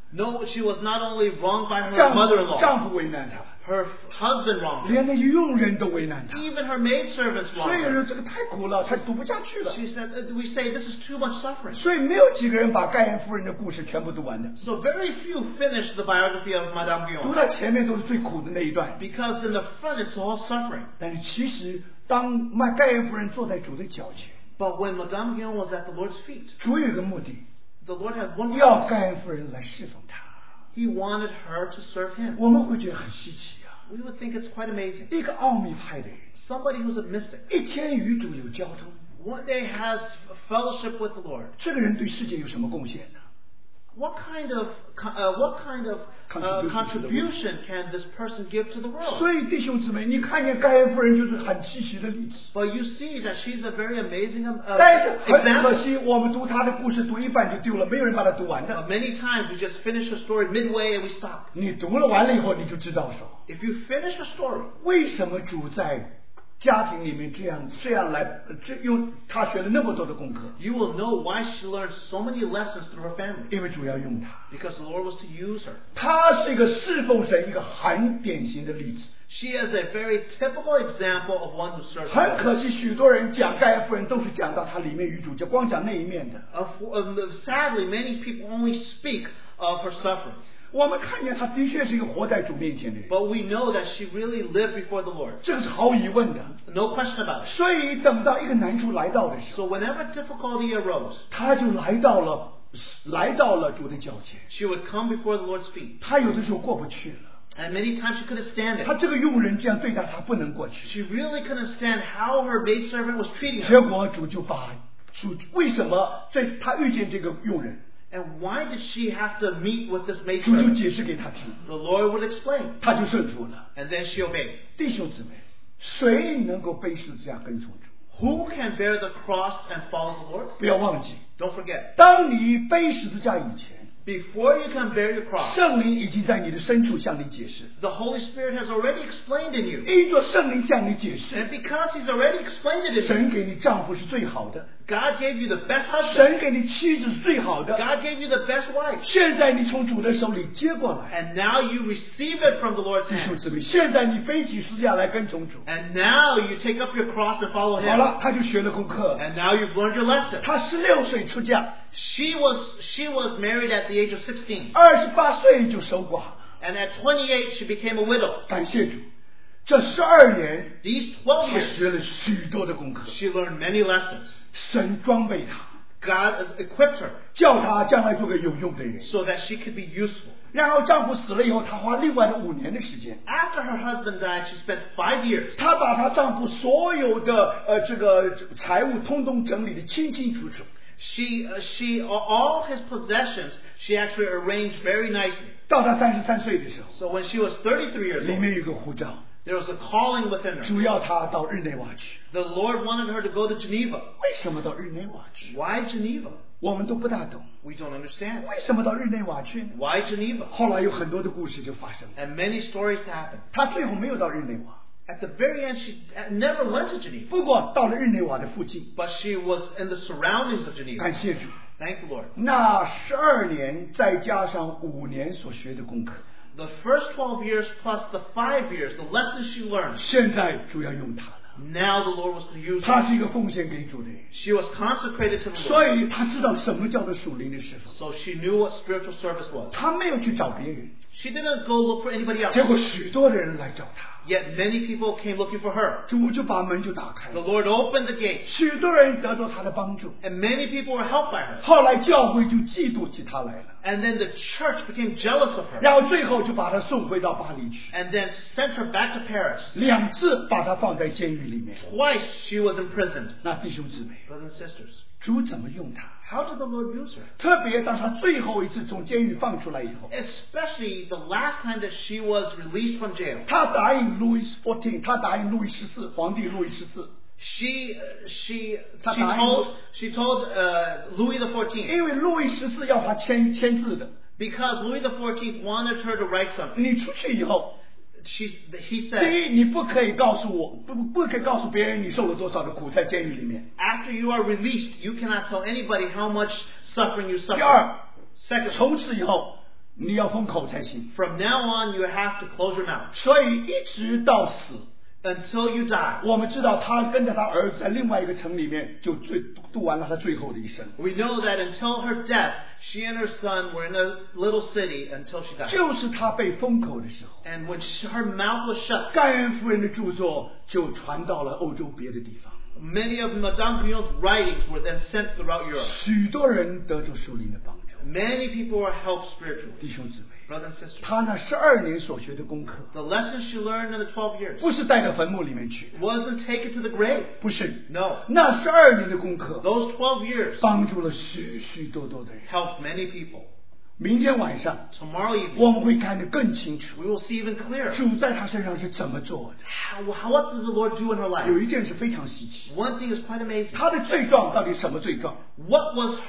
No, she was not only wronged by her 丈 mother-in-law. 夫为难她， Her husband wronged her. 连那些佣人都为难她。 Even her maidservants 所以 wronged her. 说这个太苦了，她读不下去了。 She said, we say this is too much suffering. 所以没有几个人把盖恩夫人的故事全部读完的， So very few finished the biography of Madame 读 Guyon. 到前面都是最苦的那一段。 Because in the front it's all suffering. 但是其实当盖恩夫人坐在主的脚前， But when Madame Guyon was at the Lord's feet, 主有一个目的， the Lord had one 要 purpose. 盖恩夫人来侍奉他。 He wanted her to serve him. 我们会觉得很稀奇啊， We would think it's quite amazing. 一个奥秘派的人， Somebody who's a mystic, 一天与主有交通， one day has fellowship with the Lord. 这个人对世界有什么贡献呢？ What kind of contribution can this person give to the world? 所以弟兄姊妹，你看见盖恩夫人就是很稀奇的例子。 But you see that she's a very amazing 但是很可 example. 惜，我们读她的故事读一半就丢了，没有人把它读完的。 Many times we just finish a story midway and we stop. 你读了完了以后，你就知道说， If you finish a story, 为什么主在家庭里面这样来，用他学了那么多的功课， you will know why she learned so many lessons through her family. 因为主要用他。 Because the Lord was to use her. 他是一个侍奉神一个很典型的例子。 She is a very typical example of one who serves 很 God. 可惜，许多人讲盖恩夫人都是讲到她里面与主，就光讲那一面的。 Sadly, many people only speak of her suffering. 我们看见她的确是一个活在主面前的人， But we know that she really lived before the Lord. 这个是毫无疑问的。 No question about it. 所以等到一个难处来到的时候， So whenever difficulty arose, 她就来到了主的脚前。 she would come before the Lord's feet. 她有的时候过不去了， And many times she couldn't stand 她 it. 这个佣人这样对待她不能过去。 She really couldn't stand how her maidservant was treating 结 her. 果主就把主为什么她遇见这个佣人， And why did she have to meet with this 主就 maidservant? 解释给她听， The Lord would explain. 她就顺服了。 And then she obeyed. 弟兄姊妹，谁能够背十字架跟从主？ Who can bear the cross and follow the Lord? 不要忘记， Don't forget. 当你背十字架以前， Before you can bear your cross, 圣灵已经在你的深处向你解释。 the Holy Spirit has already explained in you. 因着圣灵向你解释， And because He's already explained it in you, 神给你丈夫是最好的， God gave you the best husband. 神给你妻子是最好的。 God gave you the best wife. 现在你从主的手里接过来， And now you receive it from the Lord's 弟兄 hand. 姊妹，现在你背起十字架来跟从主。 And now you take up your cross and follow 好 Him. 了，他就学了功课。 And now you've learned your lesson. 他16岁出嫁， She was married at the age of 16. 28岁就守寡。 And at 28, she became a widow. 感谢主，这12年 These 12 他 years, 学了许多的功课， she learned many lessons. 神装备他， God equipped her 叫他将来做个有用的人。 so that she could be useful. 然后丈夫死了以后，她花另外的5年的时间， After her husband died, she spent 5 years. 她把她丈夫所有的这个财物通通整理的清清楚楚。 All his possessions, she actually arranged very nicely. 到她33岁的时候， So when she was 33 years 里 old, 面有个护照， there was a calling within her. 主要她到日内瓦去。 The Lord wanted her to go to Geneva. 为什么到日内瓦去？ Why Geneva? 我们都不大懂， We don't understand. 为什么到日内瓦去呢？ Why Geneva? 后来有很多的故事就发生了。 And many stories happened. 她最后没有到日内瓦， At the very end, she never went to Geneva. 不过到了日内瓦的附近， But she was in the surroundings of Geneva. 感谢主， Thank the Lord. 那12年再加上5年所学的功课， The first 12 years plus the 5 years, the lessons she learned, 现在主要用它了。 now the Lord was to use 他 her. 是一个奉献给主的人， She was consecrated to the 所 Lord. 以他知道什么叫做属灵的侍奉。 So she knew what spiritual service was. 他没有去找别人， She didn't go look for anybody else. 结果许多的人来找他， Yet many people came looking for her. 主就把门就打开 The 了， Lord opened the gates, 许多人得到他的帮助。 and many people were helped by her. 后来教会就嫉妒起他来了， And then the church became jealous of her, 然后最后就把他送回到巴黎去， and then sent her back to Paris. 2次把他放在监狱里面。 Twice she was imprisoned. 那弟兄姊妹， Brothers and sisters, 主怎么用他？ how did the Lord use her? 特别当他最后一次从监狱放出来以后， Especially the last time that she was released from jail. 他答应 Louis XIV， 他答应路易14，皇帝路易14， She told Louis XIV, 因为路易14要他签字的。 because Louis XIV wanted her to write something. 你出去以后， He 第 said, 一，你不可以告诉我，不可以告诉别人你受了多少的苦在监狱里面。 after you are released, you cannot tell anybody how much suffering you 第 suffered. 二， Second, 从此以后， 你要封口才行。 From now on, you have to close your mouth 所以一直到死， until you die. 我们知道他跟着他儿子在另外一个城里面就度完了他最后的一生。 We know that until her death, she and her son were in a little city until she died. 就是他被封口的时候， And when her mouth was shut, 盖恩夫人的著作就传到了欧洲别的地方， many of Madame Guyon's writings were then sent throughout Europe. 许多人得着属灵的帮助。 Many people were helped spiritually. 弟兄姊妹， Brothers and sisters, 他那12年所学的功课， the lessons she learned in the 12 years 不是带到坟墓里面去， wasn't taken to the grave. 不是， No. 那12年的功课 Those 12 years 帮助了许许多多的人。 helped many people. 明天晚上 Tomorrow evening, 我们会看得更清楚， we will see even clearer. 主在他身上是怎么做的。 What did the Lord do in her 有 life? 一件事非常稀奇， One thing is quite amazing. 他的罪状到底什么罪状？ What was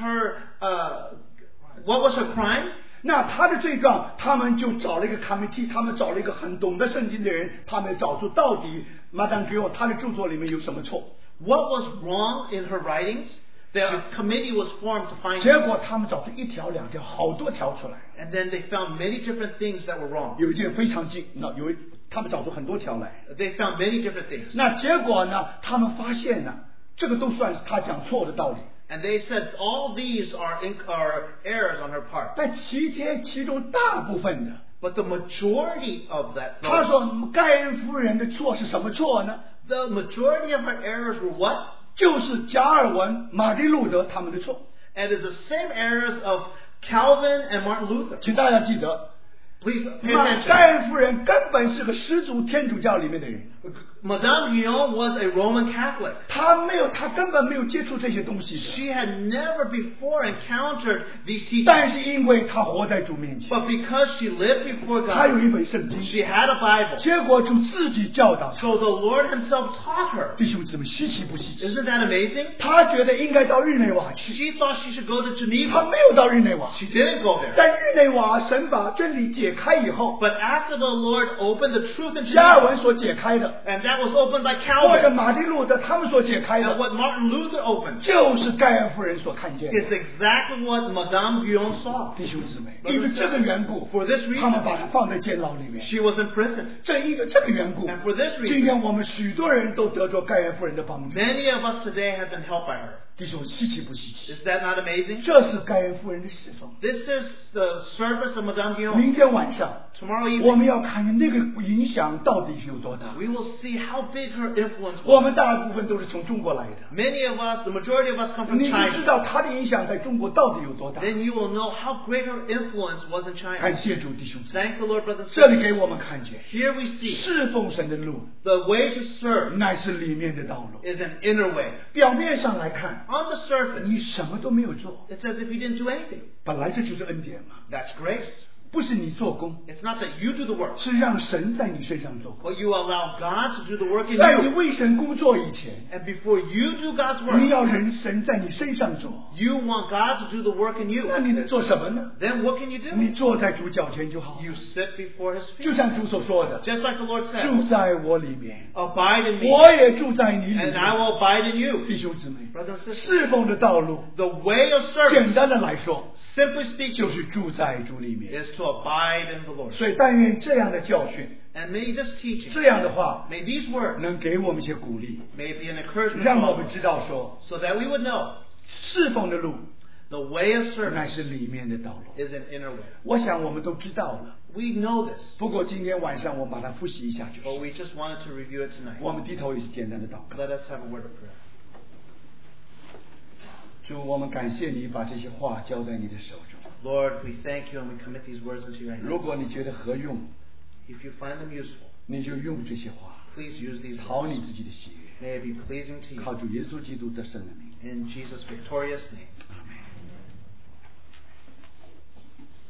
her crime? 那他的罪状，他们就找了一个 committee， 他们找了一个很懂得圣经的人，他们找出到底Madame Guyon他的著作里面有什么错。 What was wrong in her writings? The committee was formed to find 结 out. 果他们找出1条2条好多条出来。 And then they found many different things that were wrong. 有一件非常他们找出很多条来。 They found many different things. 那结果呢，他们发现呢，这个都算是他讲错的道理。 And they said all these are errors on her part. 但其中大部分的， But the majority of that, 他说盖恩夫人的错是什么错呢？ the majority of her errors were what? 就是加尔文、马丁路德他们的错。 And it's the same errors of Calvin and Martin Luther. 请大家记得， Please pay 盖 attention. 恩夫人根本是个始祖天主教里面的人， Madame Guyon was a Roman Catholic. 他根本没有接触这些东西的。 She had never before encountered these teachings. 但是因为他活在主面前， But because she lived before 他有 God, 一本圣经， she had a Bible. 结果主自己教导他。 So the Lord himself taught her. 弟兄姊妹，稀奇不稀奇？ Isn't that amazing? 他觉得应该到日内瓦去， She thought she should go to 他 Geneva. 没有到日内瓦。 She didn't go there. 但日内瓦神把真理解开以后， But after the Lord opened the truth in 加尔 Geneva, 文所解开的， and that was opened by 或者 Calvin, 马丁路德他们所解开 and 的， what Martin Luther opened, 就是盖恩夫人所看见的。 is exactly what Madame Guyon saw. 弟兄姊妹，因为这个缘故， For this 他们把 reason, 他放在监牢里面。 she was imprisoned. 因为这个缘故， And for this 今 reason, 天我们许多人都得着盖恩夫人的帮助。 many of us today have been helped by her. 弟兄，稀奇不稀奇？ Is that not amazing? 这是盖恩夫人的侍奉。 This is the service of Madame Guyon. 明天晚上， Tomorrow 我 evening, 们要看看那个影响到底是有多大。 we will see how big her influence 我们 was. 大部分都是从中国来的， Many of us, the majority of us come from 你就知 China. 道她的影响在中国到底有多大。 Then you will know how great her influence was in 感 China. 谢主，弟兄姊妹， Thank the Lord, brothers and 这里给 sisters. 我们看见， Here we see 侍奉神的路 the way to serve 乃是里面的道路。 is an inner way. 表面上来看， On the surface, 你什么都没有做， it's as if you didn't do anything. 本来这就是恩典嘛， That's grace. 不是你做工， It's not that you do the work, 是让神在你身上做工。 but you allow God to do the work in 在你 you. 为神工作以前， And before you do God's 你 work, 要人神在你身上做， you want God to do the work in 那 you. 你能做什么呢？ Then what can you do? 你坐在主脚前就好。 You sit before His 就 feet. 像主所说的， Just like the Lord 住 said, 在我里面， abide in me, 我也住在你里 and I 面。 will abide in you. 弟兄姊妹， Brothers and sisters, 侍奉的道路， the way of 简 service, 单的来说， simply speaking, 就是住在主里面。 is to abide in the Lord. 所以，但愿这样的教训， And may this teaching, 这样的话， may these words, 能给我们一些鼓励， may be an encouragement 让 to 我 all 们 of 知 us, 道说， so that we would know 侍奉的路 the way of 乃 service 是里面的道路。 is an inner way. 我想我们都知道了， We know this, 不过今天晚上我们把它复习一下就 but 是。 we just wanted to review it tonight. 我们低头也是简单的祷告。 Let us have a word of prayer. 主，我们感谢你把这些话交在你的手中。 Lord, we thank you and we commit these words into your 如 hands. 果你觉得合用， If you find them useful, 你就用这些话， please use these 讨 words. 你自己的喜悦， May it be pleasing to 靠 you. 主耶稣基督的圣名。 In Jesus' victorious name.